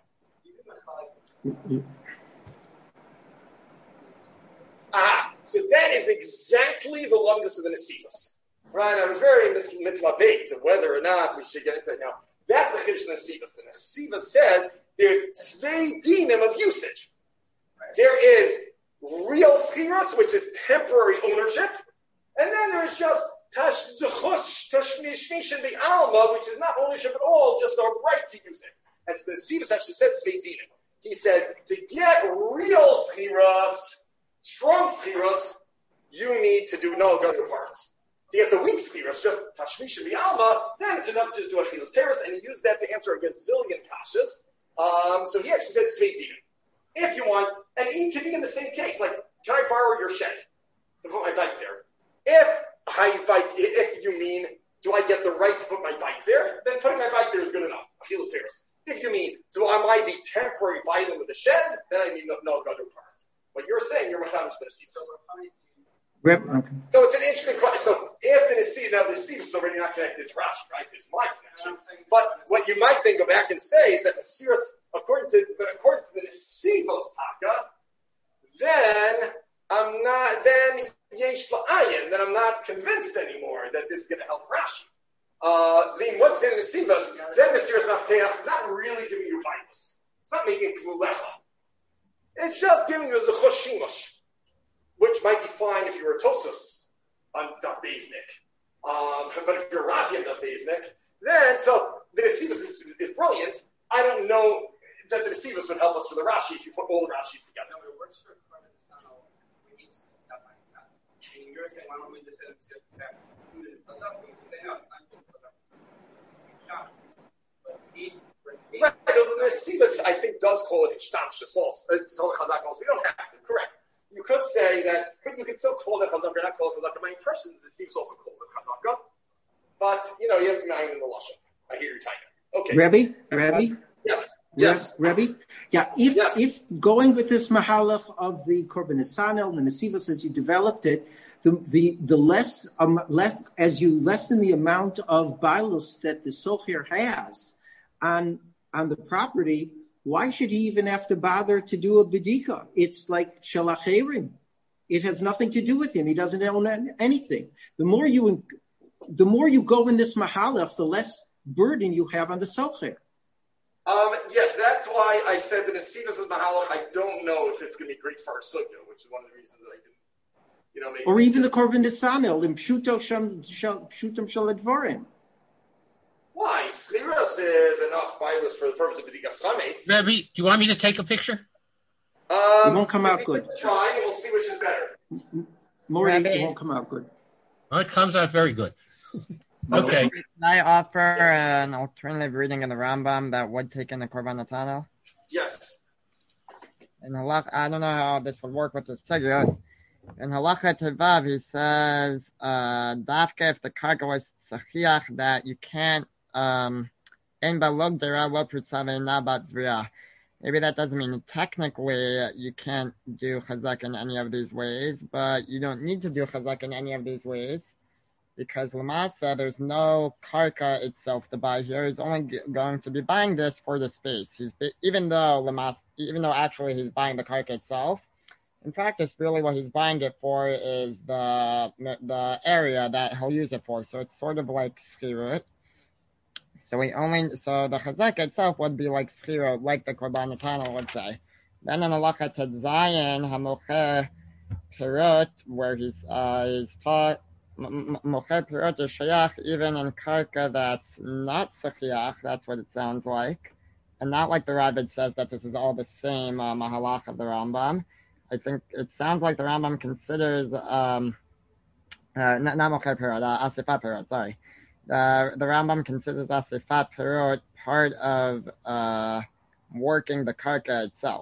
Ah, so that is exactly the lumdus of the Nesivas. Right? I was very mitlabeit of whether or not we should get into it now. That's the Chiddush Nesivas. The Nesivas says there's tzvei dinim of usage. There is real schiras, which is temporary ownership, and then there's just Tash Zechush Tashmishmishin Be Alma, which is not ownership at all, just a right to use it. As the Sivas actually says, Sveidinim. He says, to get real schiras, strong schiras, you need to do no gutter parts. To get the weak schiras, just Tashmishin Be Alma, then it's enough to just do Achilas Teres, and he used that to answer a gazillion kashas. Um, so he actually says Sveidinim. If you want, and it can be in the same case, like, can I borrow your shed to put my bike there? If I bike, if you mean, do I get the right to put my bike there? Then putting my bike there is good enough. Achilas Teres. If you mean, do am I the temporary bite with the shed? Then I mean, no, no gutter parts. What you're saying, you're Machamish Benasivas. Rep, okay. So it's an interesting question. So if the Nesivas, now the Nesivas is already not connected to Rashi, right? It's my connection. But what you might then go back and say is that the Nesivas, according to, but according to the Nesivos Taka, then I'm not, then yesh la'ayin, then I'm not convinced anymore that this is going to help Rashi. Uh, I mean, what's in the Sivas, then the Siras Mafteach is not really giving you bias. It's not making Gvulecha. It's just giving you a Zechosh Shimush, which might be fine if you're a Tosas on Daf Beiznik. Um, but if you're Rashi on Daf Beiznik, then, so the Sivas is, is brilliant. I don't know that the Sivas would help us for the Rashi if you put all the Rashis together. No, it works for Korban Nesanel. We need to stop my cuts. And you're saying, why don't we just set up that? What's up? We say, no, it's not good. Right, the Sivas, I think, does call it Ishtam Shasos. We don't have to, correct. You could say that, but you could still call it Chazaka, not call it Chazaka. My impression is the Sivas also calls it Chazaka. But, you know, you have to be nine in the Lashon. I hear you typing. Okay. Rebbe? Rebbe? Yes. Yes. Rebbe? Yeah, if yes. if going with this mahalach of the Korban Nesanel, the Nesivos, as you developed it, the the the less um less as you lessen the amount of bailus that the socher has on on the property, why should he even have to bother to do a bedika? It's like shalacherim. It has nothing to do with him. He doesn't own anything. The more you the more you go in this mahalach, the less burden you have on the socher. Um, yes, that's why I said that Nesivas is Mahalach. I don't know if it's going to be great for our sugya, which is one of the reasons that I didn't, you know, maybe. Or even the Korban Nesanel, in Pshuto Pshutim Shel Advarim. Why? Sliras is enough bias for the purpose of B'dikas Chametz. Rebbe, do you want me to take a picture? Um, it won't come out good. Try, and we'll see which is better. More, it won't come out good. Oh, it comes out very good. Okay. Can I offer an alternative reading of the Rambam that would take in the Korban Nesanel? Yes. In Halacha, I don't know how this would work with the Sugya. In Halacha Tevav, he says, uh, Dafka, if the karka was Sachiach, that you can't, um, En balog dera lo prutzave nabat zriah. Maybe that doesn't mean technically you can't do chazak in any of these ways, but you don't need to do chazak in any of these ways. Because Lamasa, there's no karka itself to buy here. He's only g- going to be buying this for the space. He's be- even though Lamasa, even though actually he's buying the karka itself. In fact, it's really what he's buying it for is the the area that he'll use it for. So it's sort of like schirut. So we only so the chazak itself would be like schirut, like the Korban Nesanel would say. Then in Halacha Tedzayin Hamocher Pirut, where he's uh, he's taught. Mocher Pirot is Shayach even in Karka that's not Sachiach, that's what it sounds like. And not like the Rabbit says that this is all the same uh, Mahalach of the Rambam. I think it sounds like the Rambam considers, um, uh, not, not Mocher Pirot, uh, Asifat Pirot, sorry. The, the Rambam considers Asifat Pirot part of uh, working the Karka itself.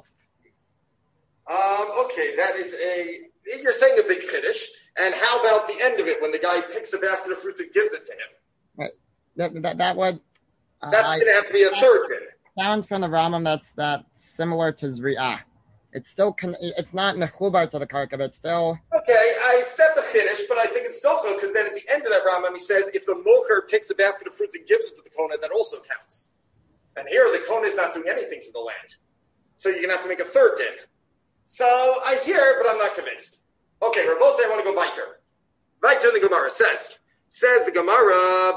Um, okay, that is a, you're saying a big Kiddush. And how about the end of it when the guy picks a basket of fruits and gives it to him? Right. That, that, that would... Uh, that's going to have to be a third din. Sounds from the Rambam that's that similar to Zri'ah. It's still, con- it's not mechubar to the karka, but it's still... Okay, I, that's a Kiddush, but I think it's dochel, because then at the end of that Rambam he says, if the mocher picks a basket of fruits and gives it to the Kohen, that also counts. And here the Kohen is not doing anything to the land. So you're going to have to make a third din. So I hear, but I'm not convinced. Okay, Rabbi, I want to go weiter. Weiter in the Gemara says, says the Gemara,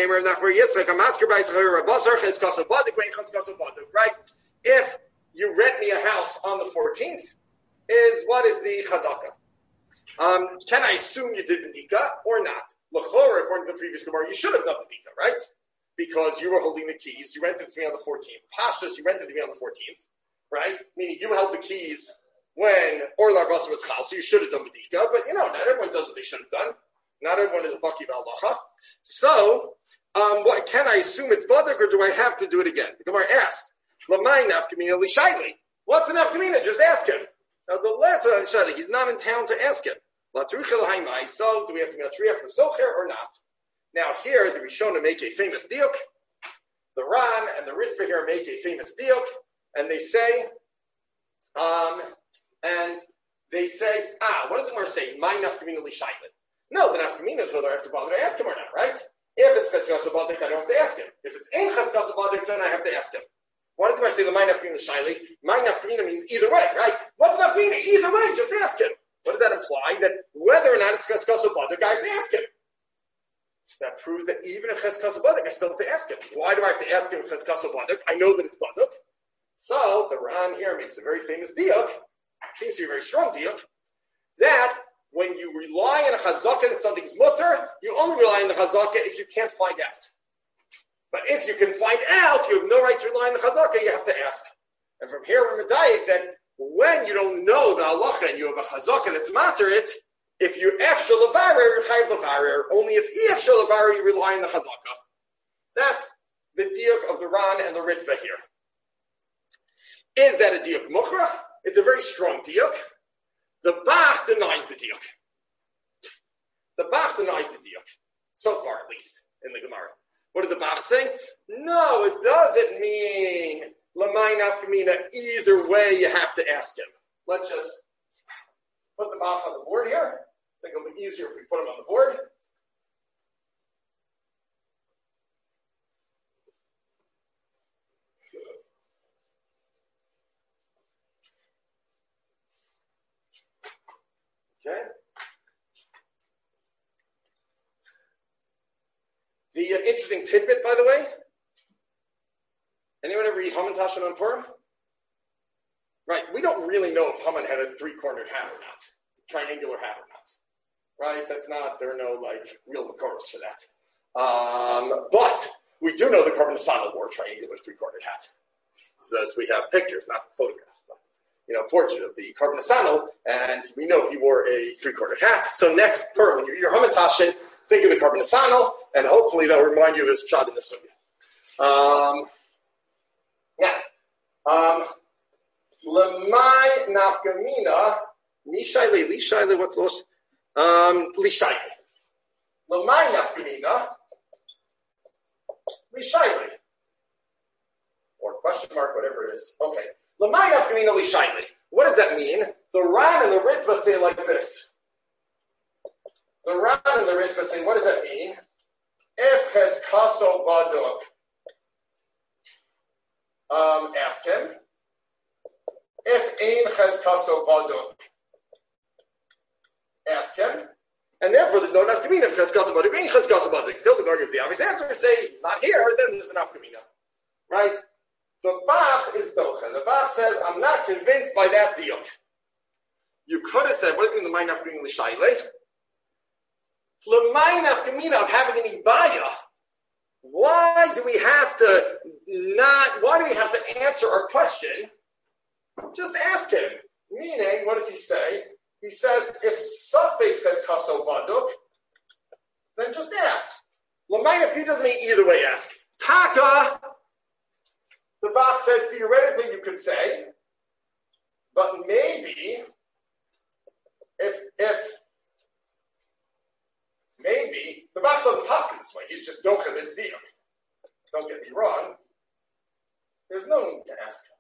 right? If you rent me a house on the fourteenth, is what is the chazaka? Um, can I assume you did Bedika or not? L'chora, according to the previous Gemara, you should have done Bedika, right? Because you were holding the keys. You rented it to me on the fourteenth. Pashtus, you rented it to me on the fourteenth, right? Meaning you held the keys when Orlar Basa was chal, so you should have done Medika, but you know, not everyone does what they should have done. Not everyone is a Baki Ba'alacha. So, um, what can I assume it's Badak, or do I have to do it again? The Gemara asks, Lamai Nafkamina Lishaili. What's an Nafkamina? Just ask him. Now, the last Shaili, he's not in town to ask him. So, do we have to be a Triach for Socher or not? Now, here, the Rishona make a famous diuk. The Ran and the Ritva here make a famous diuk, and they say, um, And they say, ah, what does the Gemara say? My nafkamina lishaylin. No, the nafkamina is whether I have to bother to ask him or not, right? If it's chaskas abadik, I don't have to ask him. If it's ain't chaskas abadik, then I have to ask him. What does the Gemara say? The my nafkamina lishaylin. My nafkamina means either way, right? What's nafkamina? Either way, just ask him. What does that imply? That whether or not it's Cheskasa Baduk, I have to ask him. That proves that even if Cheskasa Baduk, I still have to ask him. Why do I have to ask him if Cheskasa Baduk? I know that it's Baduk. So the Ran here makes a very famous diuk, seems to be a very strong diuk, that when you rely on a chazaka that something's mutter, you only rely on the chazaka if you can't find out. But if you can find out, you have no right to rely on the chazaka, you have to ask. And from here we're medayik that when you don't know the halacha and you have a chazaka that's matter it, if you ef shalavar, you're chayiv lavarer. Only if ef shalavar, you rely on the chazaka. That's the diuk of the Ran and the Ritva here. Is that a diuk mukhrach? It's a very strong diuk. The Bach denies the diuk. The Bach denies the diuk. So far, at least, in the Gemara. What does the Bach say? No, it doesn't mean Lamai Nafkamina. Either way, you have to ask him. Let's just put the Bach on the board here. I think it'll be easier if we put him on the board. Okay. The uh, interesting tidbit, by the way. Anyone ever eat Haman Tashan on Purim? Right. We don't really know if Haman had a three-cornered hat or not, triangular hat or not. Right. That's not. There are no like real makoros for that. Um, but we do know the Korban Nesanel wore a triangular three-cornered hat. So as we have pictures, not photographs. You know, portrait of the Korban Nesanel, and we know he wore a three-cornered hat. So next Purim, when you eat your Haman Tashin, think of the Korban Nesanel, and hopefully that will remind you of this shot in the sugya. Um, now, um, Lemai Nafkamina, Lishayle, Lishayle, what's the um, Lishayle. Lemai Nafkamina, Lishayle. Or question mark, whatever it is. Okay. What does that mean? The Ran and the Ritva say like this. The Ran and the Ritva say, what does that mean? If Cheskasa Baduk, um, ask him. If Ein Cheskasa Baduk, ask him. And therefore, there's no nafkamina if Cheskasa Baduk, Ein Cheskasa Baduk. Until the Gemara gives the obvious answer, say he's not here, then there's an nafkamina. Right? The Bach is docha. The Bach says, I'm not convinced by that diuk. You could have said, what does it mean, the mind nafkamina l'shayle? L'may nafkamina of having an ibaya. Why do we have to not, why do we have to answer our question? Just ask him. Meaning, what does he say? He says, if safek cheskasa baduk, then just ask. L'may nafkamina doesn't mean either way ask. Taka, the Bach says, theoretically, you could say, but maybe, if, if, maybe, the Bach doesn't pass it this way. He's just docha this deal. Don't get me wrong. There's no need to ask him.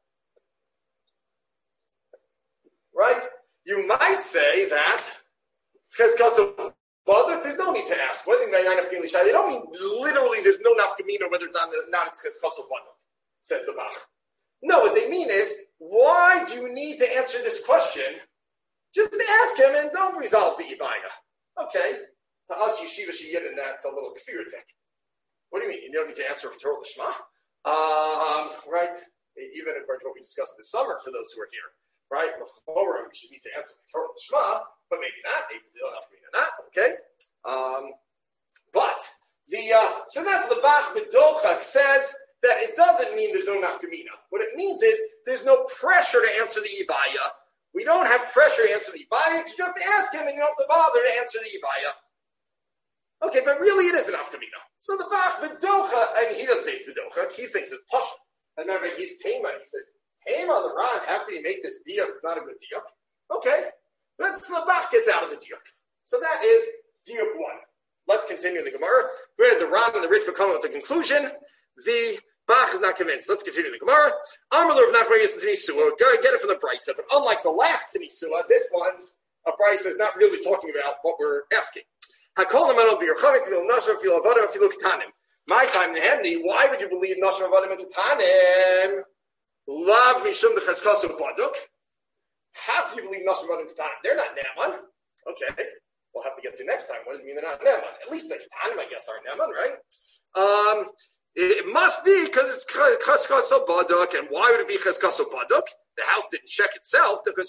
Right? You might say that, Cheskasa Baduk, there's no need to ask. What do they mean? They don't mean literally there's no nafkamina whether it's on the, not it's Cheskasa Baduk. Says the Bach. No, what they mean is, why do you need to answer this question? Just ask him and don't resolve the Ibaya. Okay. To us, Yeshiva Sheyidin, that's a little kfirtek. What do you mean? You don't need to answer for Torah Lishma? Um, right? Even according to what we discussed this summer for those who are here. Right? Before we should need to answer for Torah Lishma, but maybe not. Maybe they don't have to mean or not. Okay? Um, but, the, uh, so that's the Bach B'dochak says, that it doesn't mean there's no nafkamina. What it means is there's no pressure to answer the ibaya. We don't have pressure to answer the ibaya. It's just ask him and you don't have to bother to answer the ibaya. Okay, but really it is an nafkamina. So the Bach B'docha, and he doesn't say it's B'docha, he thinks it's Pasha. And remember, he's Tema. He says, Tema the Ran, how can he make this diuk? It's not a good diuk. Okay, that's the Bach gets out of the diuk. So that is diuk one. Let's continue in the Gemara. We had the Ran and the Ritva come with the conclusion. The Bach is not convinced. Let's continue the Gemara. Amalur of Nachbar Yisrael Tanisua. Get it from the Brisa. But unlike the last Tanisua, this one's a Brisa is not really talking about what we're asking. Hakol Amalur B'Yer Chametz V'Il Nashar V'Il Avadim V'Il Ketanim. My time in Hemni. Why would you believe Nashar Avadim and Ketanim? Lav Mishum the Cheskasa Baduk. How do you believe Nashar Avadim and Ketanim? They're not Naaman. Okay. we'll have to get to next time. What does it mean they're not Neman? At least the Ketanim, I guess, are Neman, right? Um, it, it must be because it's Cheskasa Baduk, and why would it be Cheskasa Baduk? The house didn't check itself. Because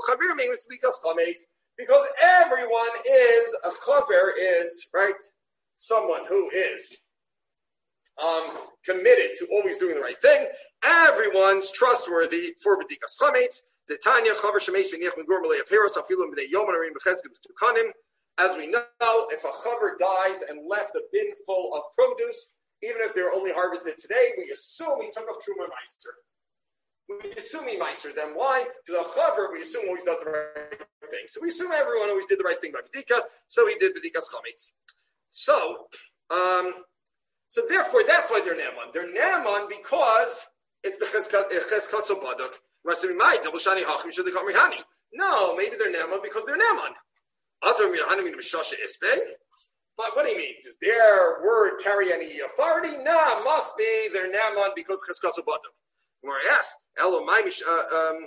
everyone is, a Chaver is, right, someone who is um, committed to always doing the right thing. Everyone's trustworthy for B'dikas Chametz. The Tanya Chaver Shemesh V'niach Megor Malei Aperos Afilum B'nei Yom Arim B'cheskim Tukanim. As we know, if a Chaver dies and left a bin full of produce, even if they're only harvested today, we assume he took off Truma Meister. We assume he Meister them. Why? Because a Chaver, we assume always does the right thing. So we assume everyone always did the right thing by B'dika, so he did B'dikas Chametz. So, um, so therefore, that's why they're Naaman. They're Naaman because it's B'cheskasa Baduk. No, maybe they're Naaman because they're Naaman. But what do you mean? Does their word carry any authority? Nah, must be they're Naaman because Cheskasa Baduk. Where I ask, Elamai um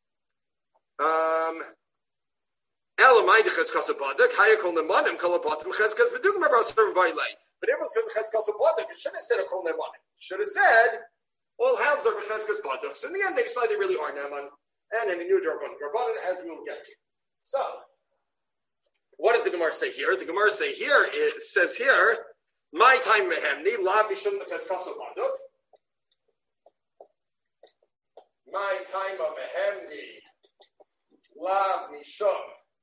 um Elamai Cheskasa Baduk, Hayakol Nemanim, Kalabatim Cheskas Baduk, remember I was served by lay. But everyone says Cheskasa Baduk, it should have said a Kol Nemanim. Should have said all houses are Cheskas Baduk. So in the end they decided they really are Naaman, and then they knew Darban Darban, as we will get to. So what does the Gemara say here? The Gemara say here, it says here, my time mehemni, la mishum nefeskasa baduk. My time of mehemni, la mishum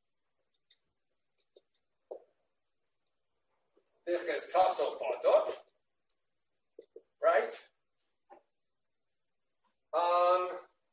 nefeskasa baduk. Right? Um,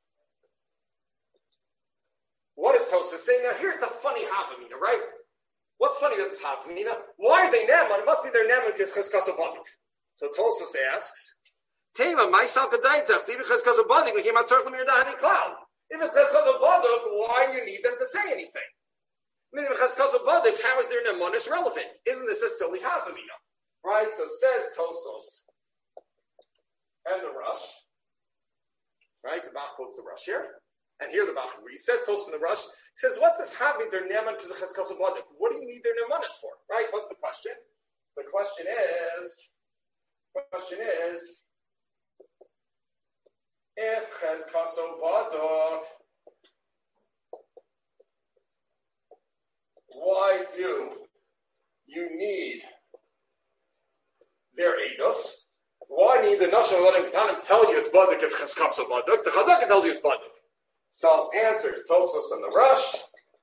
what is Tosfos saying? Now here it's a funny havamina, right? What's funny about this Havamina? Why are they Naaman? It must be their Naaman because Cheskasa Baduk. So Tosfos asks, Tema, my Salkadaitach, Tibi Cheskasa Baduk, we came out circling near the honey cloud. If it's Cheskasa Baduk, why do you need them to say anything? I mean, if Cheskasa Baduk, how is their Naamanus relevant? Isn't this a silly Havamina? Right? So says Tosfos and the Rush. Right? The Bach quotes the Rush here. And here the Bach agrees. Says Tosfos in the Rush. He says, what's this having their Naaman because of Cheskasa Baduk? What do you need their Naamanus for? Right? What's the question? The question is, question is, if Cheskasa Baduk, why do you need their Eidos? Why need the Nashon letting Ketanim tell you it's Baduk if Cheskasa Baduk? The Chazaka tells you it's Baduk. Self-answered, Tosfos and the Rush.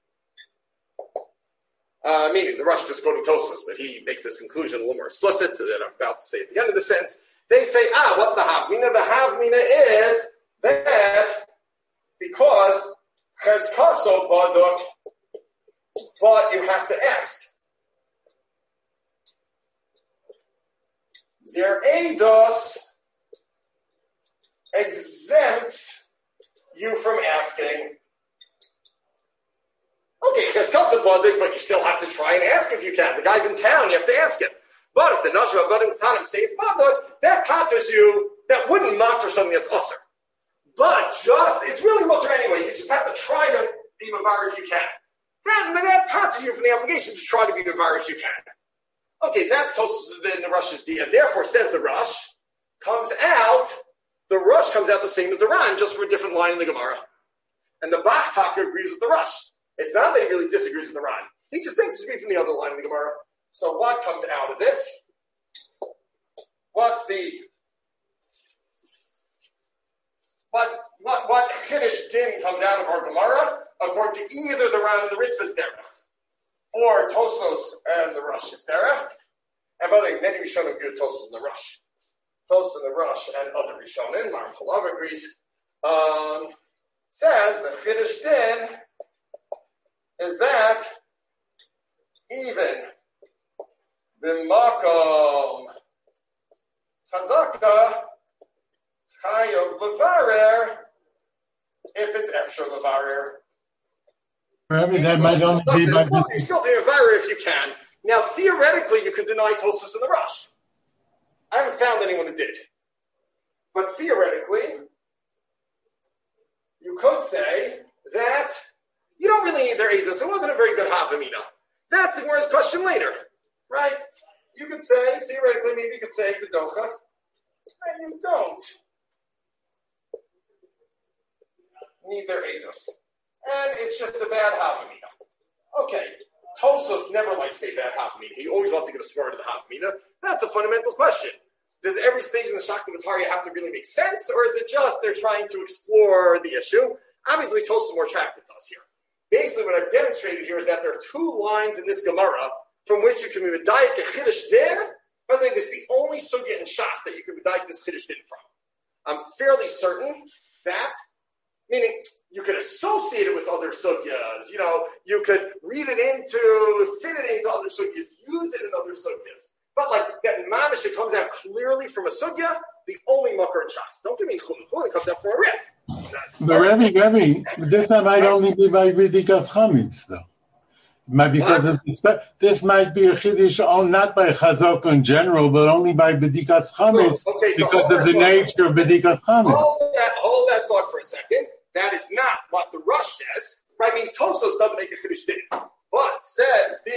Uh, meaning the Rush just quoting Tosfos, but he makes this conclusion a little more explicit that I'm about to say at the end of the sentence. They say, ah, what's the Havmina? The Havmina is that because Cheskasa Baduk, but you have to ask. Their Eidos exempts you from asking. Okay, Cheskasa Baduk, but you still have to try and ask if you can. The guy's in town, you have to ask him. But if the Nashva Badim Ketanim say it's Baduk, that patters you, that wouldn't matter something that's usher. But just, it's really mutter anyway. You just have to try to be Mavar if you can. That, that patters you from the obligation to try to be Mavar if you can. Okay, that's Tosfos in the Rush's D, and therefore, says the Rush, comes out, the Rush comes out the same as the Ran, just for a different line in the Gemara. And the Bach Taka agrees with the Rush. It's not that he really disagrees with the Ran. He just thinks it should be from the other line in the Gemara. So what comes out of this? What's the... What what what Chiddush din comes out of our Gemara, according to either the Ran and the Ritva's derech, or Tosfos and the Rush is derech. And by the way, many Rishonim agree with Tosfos and the Rush. Tosfos and the Rush and other Rishonim, Maram Chalav agrees, um, says the Chiddush din is that even b'makom chazaka chayav levarer if it's efshar levarer. That might only be by well, you still do levarer if you can. Now, theoretically, you could deny Tosfos and the Rush. I haven't found anyone who did. But theoretically, you could say that you don't really need their Eidos. It wasn't a very good Havamina. That's the Gemara's question later, right? You could say, theoretically, maybe you could say B'docha, and you don't need their eidos. And it's just a bad Havamina. Okay, Tosfos never likes to say bad Havamina. He always wants to get a swear to the Havamina. That's a fundamental question. Does every stage in the Shakta V'Tarya have to really make sense, or is it just they're trying to explore the issue? Obviously, Tosfos is more attractive to us here. Basically, what I've demonstrated here is that there are two lines in this Gemara from which you can be medayik a chiddush din. By the way, this is the only sugya in Shas that you can medayik this chiddush din from. I'm fairly certain that, meaning you could associate it with other sugyas. You know, you could read it into, fit it into other sugyas, use it in other sugyas. But like that mamish, it comes out clearly from a sugya, the only makar in Shas. Don't give me chulun. Chulun comes out from a riff. But Rebbe, Rebbe, this time might only be by B'dikas Chametz, though. Might because of the, this might be a chiddush, not by Chazok in general, but only by B'dikas Chametz, okay, so because of the nature of B'dikas Chametz. Hold that, hold that thought for a second. That is not what the Rush says. Right? I mean, Tosfos doesn't make a chiddush din, but says the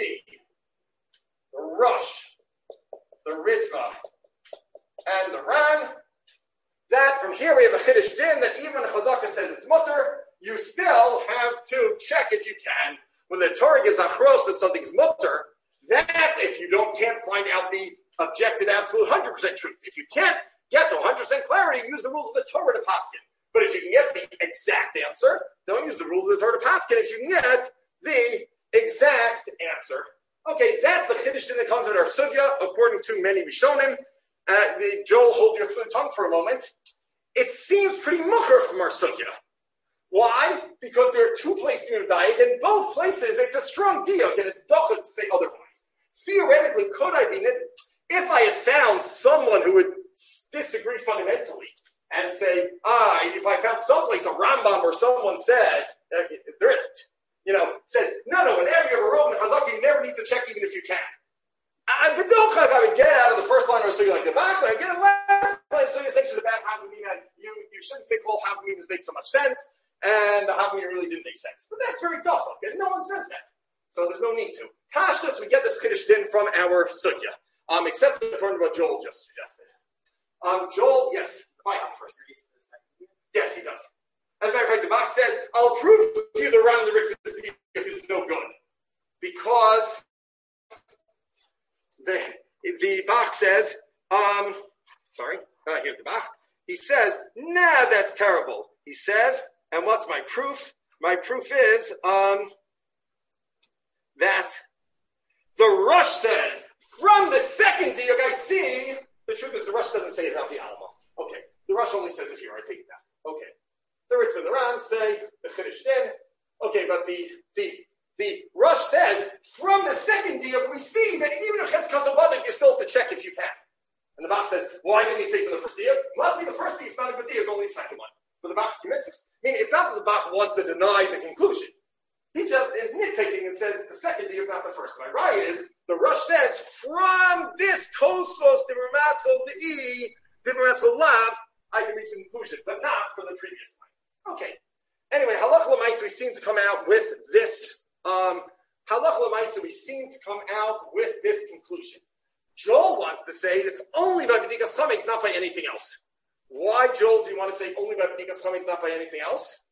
the Rush, the Ritva, and the Ran. That from here we have a chiddush din that even when Chazaka says it's mutter, you still have to check if you can. When the Torah gives achros that something's mutter, that's if you don't can't find out the objective absolute one hundred percent truth. If you can't get to one hundred percent clarity, use the rules of the Torah to paskin. But if you can get the exact answer, don't use the rules of the Torah to paskin. If you can get the exact answer, okay, that's the chiddush din that comes in our sugya, according to many Rishonim. Uh, the, Joel, hold your tongue for a moment. It seems pretty mucher from our sugya. Why? Because there are two places in the diet, and both places it's a strong diuk, and it's dochad to say otherwise. Theoretically, could I be it if I had found someone who would disagree fundamentally and say, ah, if I found someplace a Rambam or someone said uh, there isn't, you know, says no, no, whenever you're a Roman Chazaka, you never need to check even if you can. I would get it out of the first line or so you like the back line, get it last line, so you say it's a bad Havamina. You you shouldn't think all Havaminas make so much sense, and the Havamina really didn't make sense. But that's very tough, okay? No one says that. So there's no need to. Pashtus, we get this chiddush din from our sugya, um, except according to what Joel just suggested. Um, Joel, yes, fine first. Yes, he does. As a matter of fact, the Bach says, I'll prove to you the round the Rick is no good. Because The the Bach says, um, sorry, uh, here's the Bach. He says, nah, that's terrible. He says, and what's my proof? My proof is um, that the Rush says, from the second diuk I see, the truth is the Rush doesn't say it about the Alma. Okay, the Rush only says it here. I take it back. Okay, the Ritva and the Ran say the chiddush din. Okay, but the the The Rush says, from the second diuk, we see that even if Cheskas Avadik, you still have to check if you can. And the Bach says, why didn't he say from the first diuk? Must be the first diuk, it's not a good diuk, only the second one. But the Bach commits this. I mean, it's not that the Bach wants to deny the conclusion. He just is nitpicking and says the second diuk, not the first one. My right is, the Rush says, from this Tosfos, the Ramasol, the E, the Ramasol Lav, I can reach the conclusion, but not from the previous one. Okay. Anyway, Halach L'Mais, we seem to come out with this. Um, Halach L'Maisa, we seem to come out with this conclusion. Joel wants to say it's only by B'dikas Chametz, not by anything else. Why, Joel, do you want to say only by B'dikas Chametz, not by anything else?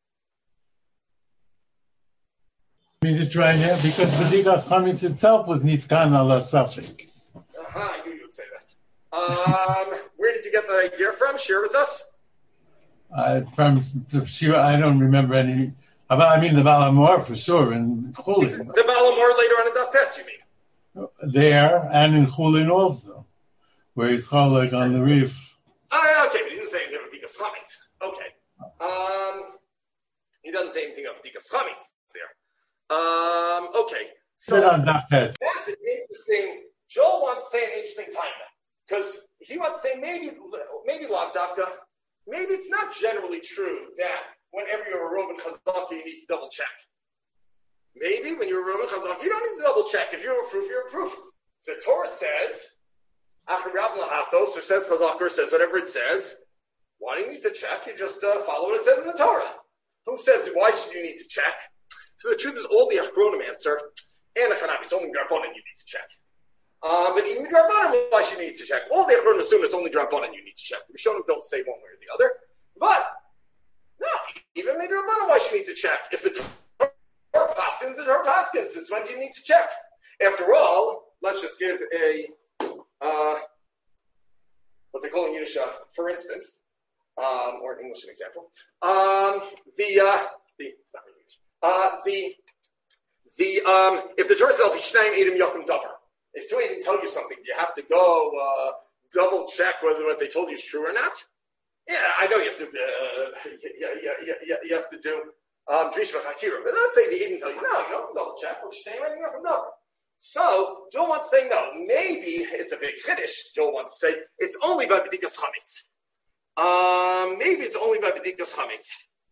I mean, it's right here because B'dikas Chametz itself was Nitzkan ala Safek. Uh-huh, I knew you would say that. Um, where did you get that idea from? Share with us. Uh, from sure, I don't remember any. I mean, the Balamor for sure, and Chulin. The Balamor later on in Daf Tes, you mean? There, and in Chulin also, where he's Cholek on the reef. Ah, okay, but he didn't say anything about B'dikas Chametz. Okay. Um, he doesn't say anything about B'dikas Chametz there. Um, okay. So on Daf Tes. That's an interesting, Joel wants to say an interesting time, because he wants to say maybe, maybe Lav Dafka, maybe it's not generally true that whenever you're a Roman Chazaka, you need to double check. Maybe when you're a Roman Chazaka, you don't need to double check. If you're a proof, you're a proof. The Torah says, Achar Rab Lahatos, or says Chazaka, or says whatever it says. Why do you need to check? You just uh, follow what it says in the Torah. Who says, why should you need to check? So the truth is, all the Achronim answer, And a Chanabi, it's only Drabanan you need to check. Um, but even Drabanan, why should you need to check? All the Achronim assume it's only Drabanan you need to check. The Rishonim don't say one way or the other. But, no, even maybe Drabanan, why should you need to check? If it's her Paskins, then her Paskins. It's when you need to check. After all, let's just give a, uh, what they call in Yiddish, uh, for instance, um, or in English, an example. Um, the, uh, the, it's not really English. Uh, the, the, um, if the Torah says, Vishnayim Edom Yokum Davar, if two Edom tell you something, you have to go, uh, double check whether what they told you is true or not. Yeah, I know you have to, uh, yeah, yeah, yeah, yeah, you have to do, um, Drish V'Chakira, but let's say the Edom tell you, no, you don't have to double check, Vishnayim Edom Yokum Davar. So, Joel wants to say, no, maybe it's a big chiddush. Joel wants to say, it's only by B'dikas Chametz. Um, maybe it's only by B'dikas Chametz.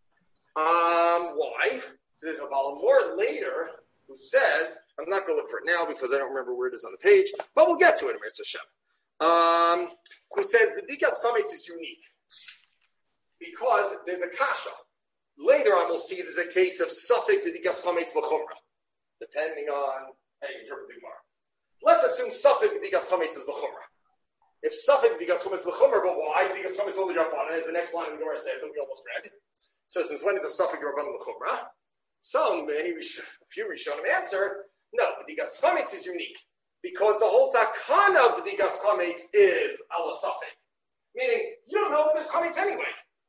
Um, why? There's a Baal more later who says, I'm not going to look for it now because I don't remember where it is on the page, but we'll get to it in Mirz Hashem. Um, who says B'dikas Chametz is unique because there's a kasha. Later on, we'll see there's a case of Safek B'dikas Chametz V'chumra, depending on Hey, interpret the Gemara. Let's assume Safek B'dikas Chametz is the Chumrah. If Safek B'dikas Chametz is the Chumrah, but why? B'dikas Chametz is only Rabbanan, as the next line of the Gemara says that we almost read. So since when is a Safek Rabbanan the Chumrah? So many, a few Rishonim answer, no, B'dikas Chametz is unique because the whole takana of B'dikas Chametz is ala Safek, meaning you don't know if there's Chametz anyway,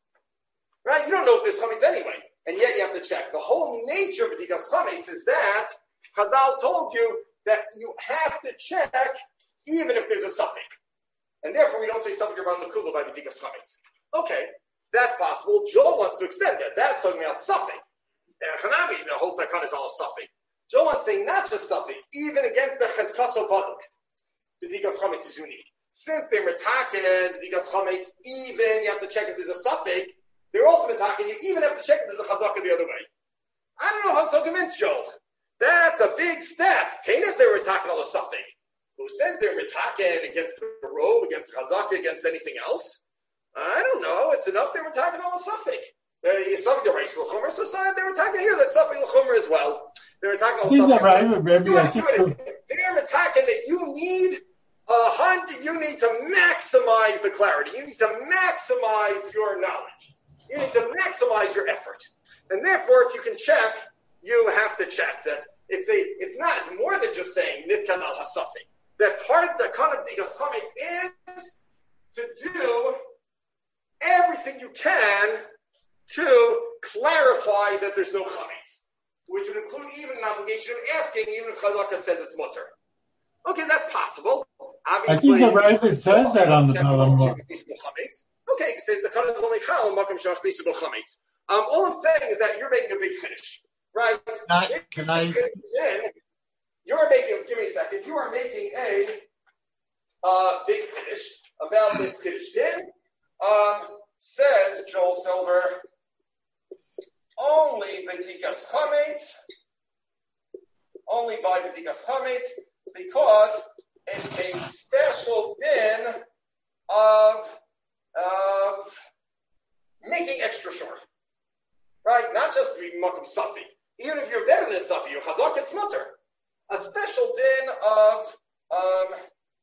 right? You don't know if there's Chametz anyway, and yet you have to check. The whole nature of B'dikas Chametz is that Chazal told you that you have to check even if there's a suffix. And therefore, we don't say suffix around the kula by B'dikas Chametz. Okay, that's possible. Joel wants to extend that. That's talking about suffix. And Hanami, the whole takana is all a suffix. Joel wants to say not just suffix, even against the Chezkaso Baduk. B'dikas Chametz is unique. Since they're metaken, B'dikas Chametz, even you have to check if there's a suffix, they're also metaken, you even have to check if there's a chazaka the other way. I don't know how I'm so convinced, Joel. That's a big step. Tain't if they were attacking all the suffix. Who says they're mitaken against the robe, against chazaka, against anything else? I don't know. It's enough they're attacking all the suffix. Uh, suffix the race l'chomer, so they're attacking here that suffix l'chomer as well. They're attacking all the suffix. Right, you they're attacking that you need a hundred. You need to maximize the clarity. You need to maximize your knowledge. You need to maximize your effort, and therefore, if you can check, you have to check that. It's a. It's not. It's more than just saying nitkan al hasafi. That part of the kind of B'dikas Chametz is to do everything you can to clarify that there's no chametz, which would include even an obligation of asking, even if Chazaka says it's mutter. Okay, that's possible. Obviously, I think the Ravid says that on the Talmud. Okay, you can say the kind is only chal makom shach nisibul chametz. Um, all I'm saying is that you're making a big finish, right? Can I? Can I You're making, give me a second, you are making a uh, big kiddush about this kiddush din. Um, says Joel Silver, only B'dikas Chametz, only by B'dikas Chametz, because it's a special din of, of making extra sure. Right? Not just be Makom Safi. Even if you're better than Safi, you're Chazak, it's mutter. A special din of um,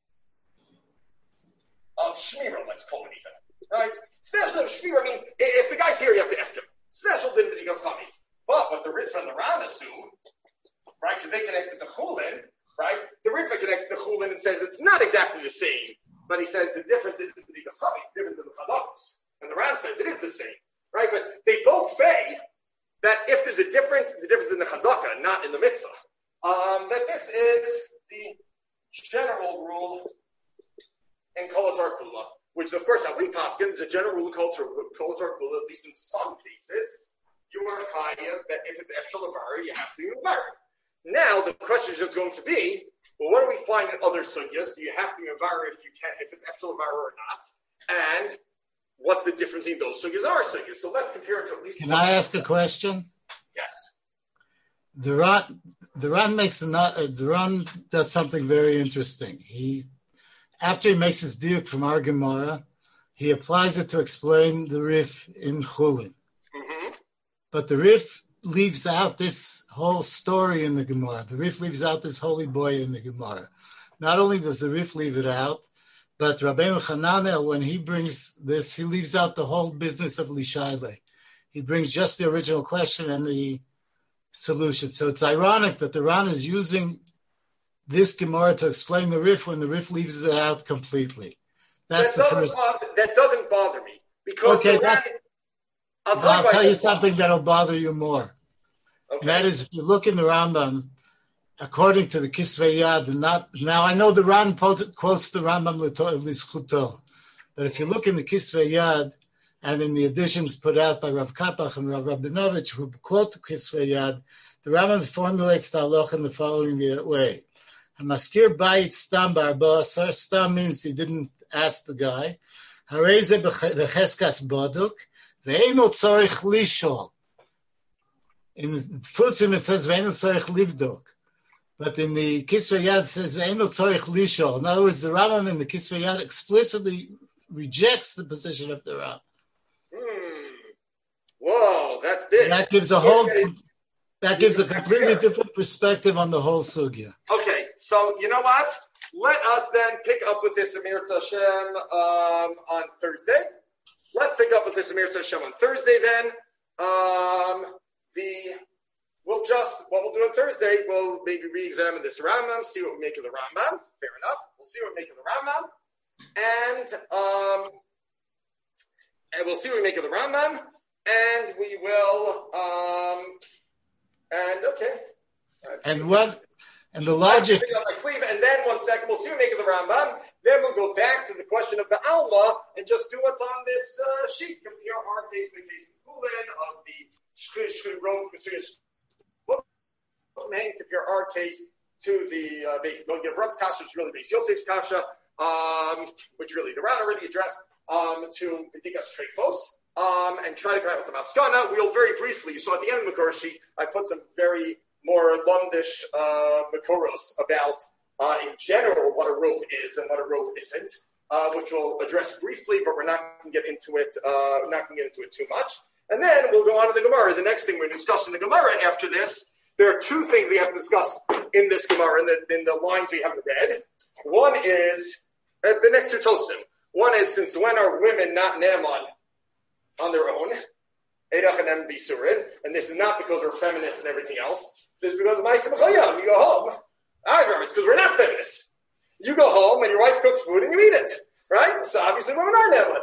of shmira, let's call it even, right? Special din of shmira means if the guy's here, you have to ask him. Special din B'dikas Chametz. But what the Ritva and the Ran assume, right? Because they connected to Chulin, right? The Ritva connects to Chulin and says it's not exactly the same, but he says the difference is B'dikas Chametz, different than the Chazakos, and the Ran says it is the same, right? But they both say that if there's a difference, the difference in the Chazaka, not in the mitzvah. Um, that this is the general rule in Kolatar Kula, which is, of course, how we paskin is a general rule in Kolatar Kula, at least in some cases, you are chayav that if it's Efshel Avar, you have to be Avar. Now, the question is just going to be, well, what do we find in other sugyas? Do you have to be Avar if you can, if it's Efshel Avar or not? And what's the difference in those sugyas are sugyas? So let's compare it to at least. Can I ask a question? Yes. The Ran, the Ran makes a not. Uh, the Ran does something very interesting. He, after he makes his diuk from our Gemara, he applies it to explain the Rif in Chulin. Mm-hmm. But the Rif leaves out this whole story in the Gemara. The Rif leaves out this holy boy in the Gemara. Not only does the Rif leave it out, but Rabbeinu Hananel, when he brings this, he leaves out the whole business of Lishayle. He brings just the original question and the solution. So it's ironic that the Ran is using this Gemara to explain the Rif when the Rif leaves it out completely. That's that the first. Bother, that doesn't bother me because okay, the that's. Ran, I'll tell, I'll you, tell you something that'll bother you more. Okay. That is, if you look in the Rambam, according to the Kisvei Yad, and not now I know the Ran quotes the Rambam L'Schuto, but if you look in the Kisvei Yad and in the editions put out by Rav Kapach and Rav Rabinovich, who quote the Kisvei Yad, the Rambam formulates the halacha in the following way: Hamaskir bayit stam barba asar. Stam means he didn't ask the guy. Hareze becheskas boduk ve'eno tzorich lishol. In Fusim it says ve'eno tzorich livdok. But in the Kisvei Yad it says ve'eno tzorich lishol. In other words, the Rambam in the Kisvei Yad explicitly rejects the position of the Rambam. Hmm. Whoa, that's big. And that gives a whole, that gives a completely different perspective on the whole sugya. Okay, so you know what? Let us then pick up with this Amir Hashem um, on Thursday. Let's pick up with this Amir Hashem on Thursday then. Um, the We'll just, what we'll do on Thursday, we'll maybe re-examine this Rambam, see what we make of the Rambam. Fair enough. We'll see what we make of the Rambam. And, um, and we'll see what we make of the Rambam. And we will, um, and okay. And what, and the logic. I'll my sleeve, and then one second, we'll see what we make of the Rambam. Then we'll go back to the question of the Alma and just do what's on this uh, sheet. Compare our case to the case of Kulin, of the Shchur Shchur Grove, compare our case to the uh, base. We'll give Run's Kasha, which is really base Yosef's Kasha, um, which really the Ran already addressed, um, to B'dikas Treifos, um, and try to come out with the Maskana. We'll very briefly, so at the end of the Makor sheet, I put some very more Lundish uh, Makoros about, uh, in general, what a rove is and what a rove isn't, uh, which we'll address briefly, but we're not going to get into it, uh, we're not going to get into it too much. And then we'll go on to the Gemara. The next thing we're going to discuss in the Gemara after this, there are two things we have to discuss in this Gemara, in the, in the lines we haven't read. One is, uh, the next two Tosim. One is, since when are women not Naaman on their own? Eirach and Em Bisurin. And this is not because we're feminists and everything else. This is because of Ma'aseh B'chayam. You go home. I remember, it's because we're not feminists. You go home and your wife cooks food and you eat it. Right? So obviously women are Naaman.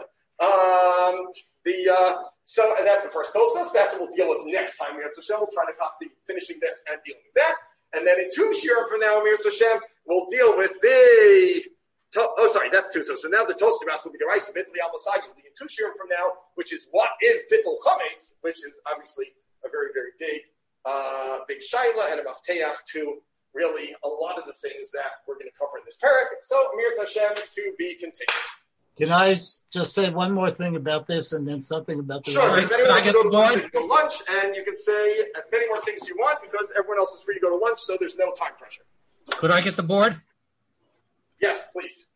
Um, the, uh, So and that's the first Tosos. That's what we'll deal with next time. Mir Hashem. We'll try to copy finishing this and dealing with that. And then in two shiurim from now, Mir Hashem, we'll deal with the. To, oh, sorry, that's two. So, so now the Toaster Mass will be the rice of Bittul Yamasagi will be in two shiurim from now, which is what is Bittul Chametz, which is obviously a very very big, uh, big shaila and a mafteach to really a lot of the things that we're going to cover in this parak. So Mir Hashem, to be continued. Can I just say one more thing about this and then something about the... Sure, if anyone wants to go to lunch, you can go to lunch, and you can say as many more things you want because everyone else is free to go to lunch, so there's no time pressure. Could I get the board? Yes, please.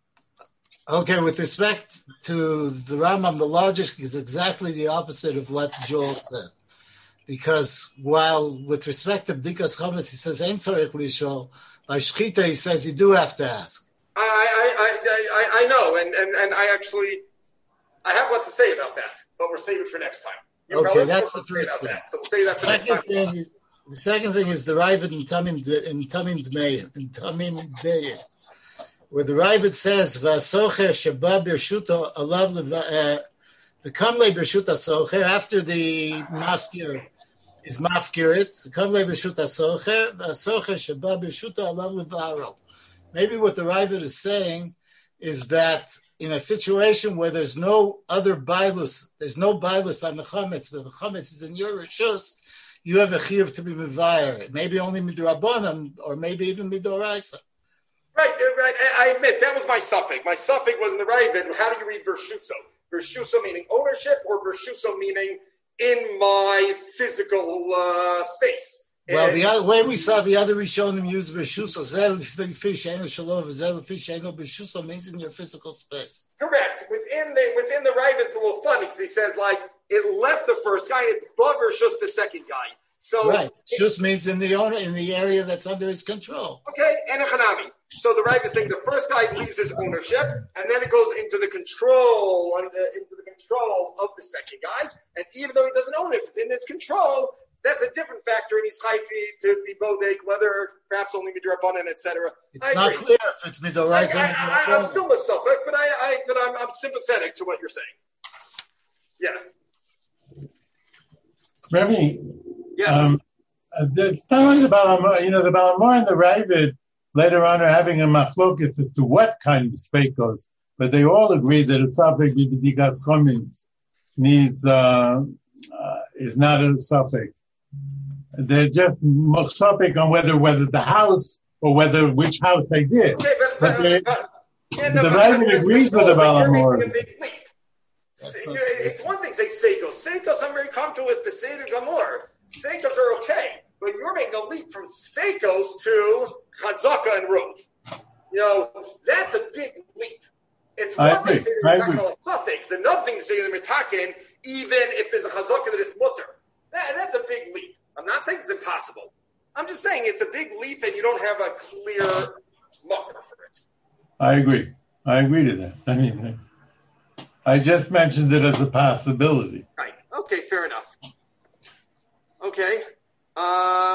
Okay, with respect to the Rambam, the logic is exactly the opposite of what Joel said. Because while with respect to B'dikas Chametz, he says, Ein tzorich lishol, by Shchita, he says, you do have to ask. I, I, I, I know, and, and, and I actually, I have what to say about that, but we'll save it for next time. You okay, that's the first thing. That, so we'll save that for second next time. Thing is, the second thing is the Ravid in Tamim in Tamim Dmeir, in Tamim Deir, where the Ravid says, "V'asocher sheba b'rshuto alav v'kamle b'rshuta socher." After the maskir is mafkirit, v'kamle b'rshuta socher, v'asocher sheba b'rshuto alav levaro. Maybe what the Ravid is saying is that in a situation where there's no other bailus, there's no bailus on the chametz, but the chametz is in your rishus, you have a chiyuv to be mevayer. Maybe only midrabanan, or maybe even midoraisa. Right, right. I admit that was my suffix. My suffix was in the Ravid. How do you read bershuso? Bershuso meaning ownership, or bershuso meaning in my physical uh, space. Well, the other way we saw the other Rishonim use Beshuso, Zel fish, Eno Shalom, Zel fish, Eno Beshuso means in your physical space. Correct. Within the within the Ravid, it's a little funny because he says like it left the first guy, and it's Baver just the second guy. So right, just means in the owner in the area that's under his control. Okay, and a Hanami. So the Rebbe is saying the first guy leaves his ownership, and then it goes into the control, into the control of the second guy. And even though he doesn't own it, if it's in his control, that's a different factor, and he's chayfi to be bodek, whether perhaps only midrabanan, et cetera. It's not clear if it's midoraisa. I, I, I, I'm still a suffix, but I, I but I'm, I'm sympathetic to what you're saying. Yeah. Rebbe, yes. Um, it's not only the Balamor, you know, the Balamor and the Ravid later on are having a machlokes as to what kind of speakos, but they all agree that a suffix with the digas chomins needs uh, uh, is not a suffix. They're just suffix on whether whether the house or whether which house they did. Okay, but, but, but they, but yeah, no, the but, Ravid but, agrees but, with the but you're Balamor. making a big leap. It's one thing to say Sveikos. Sveikos I'm very comfortable with Beseder Gamor. Sveikos are okay. But you're making a leap from Sveikos to Chazaka and Rove. You know, that's a big leap. It's one thing to say they're not going to suffix. Another thing to say they're mitakin, even if there's a Chazaka that is mutter. That, that's a big leap. I'm not saying it's impossible. I'm just saying it's a big leap and you don't have a clear marker for it. I agree. I agree to that. I mean, I just mentioned it as a possibility. Right. Okay, fair enough. Okay. Um,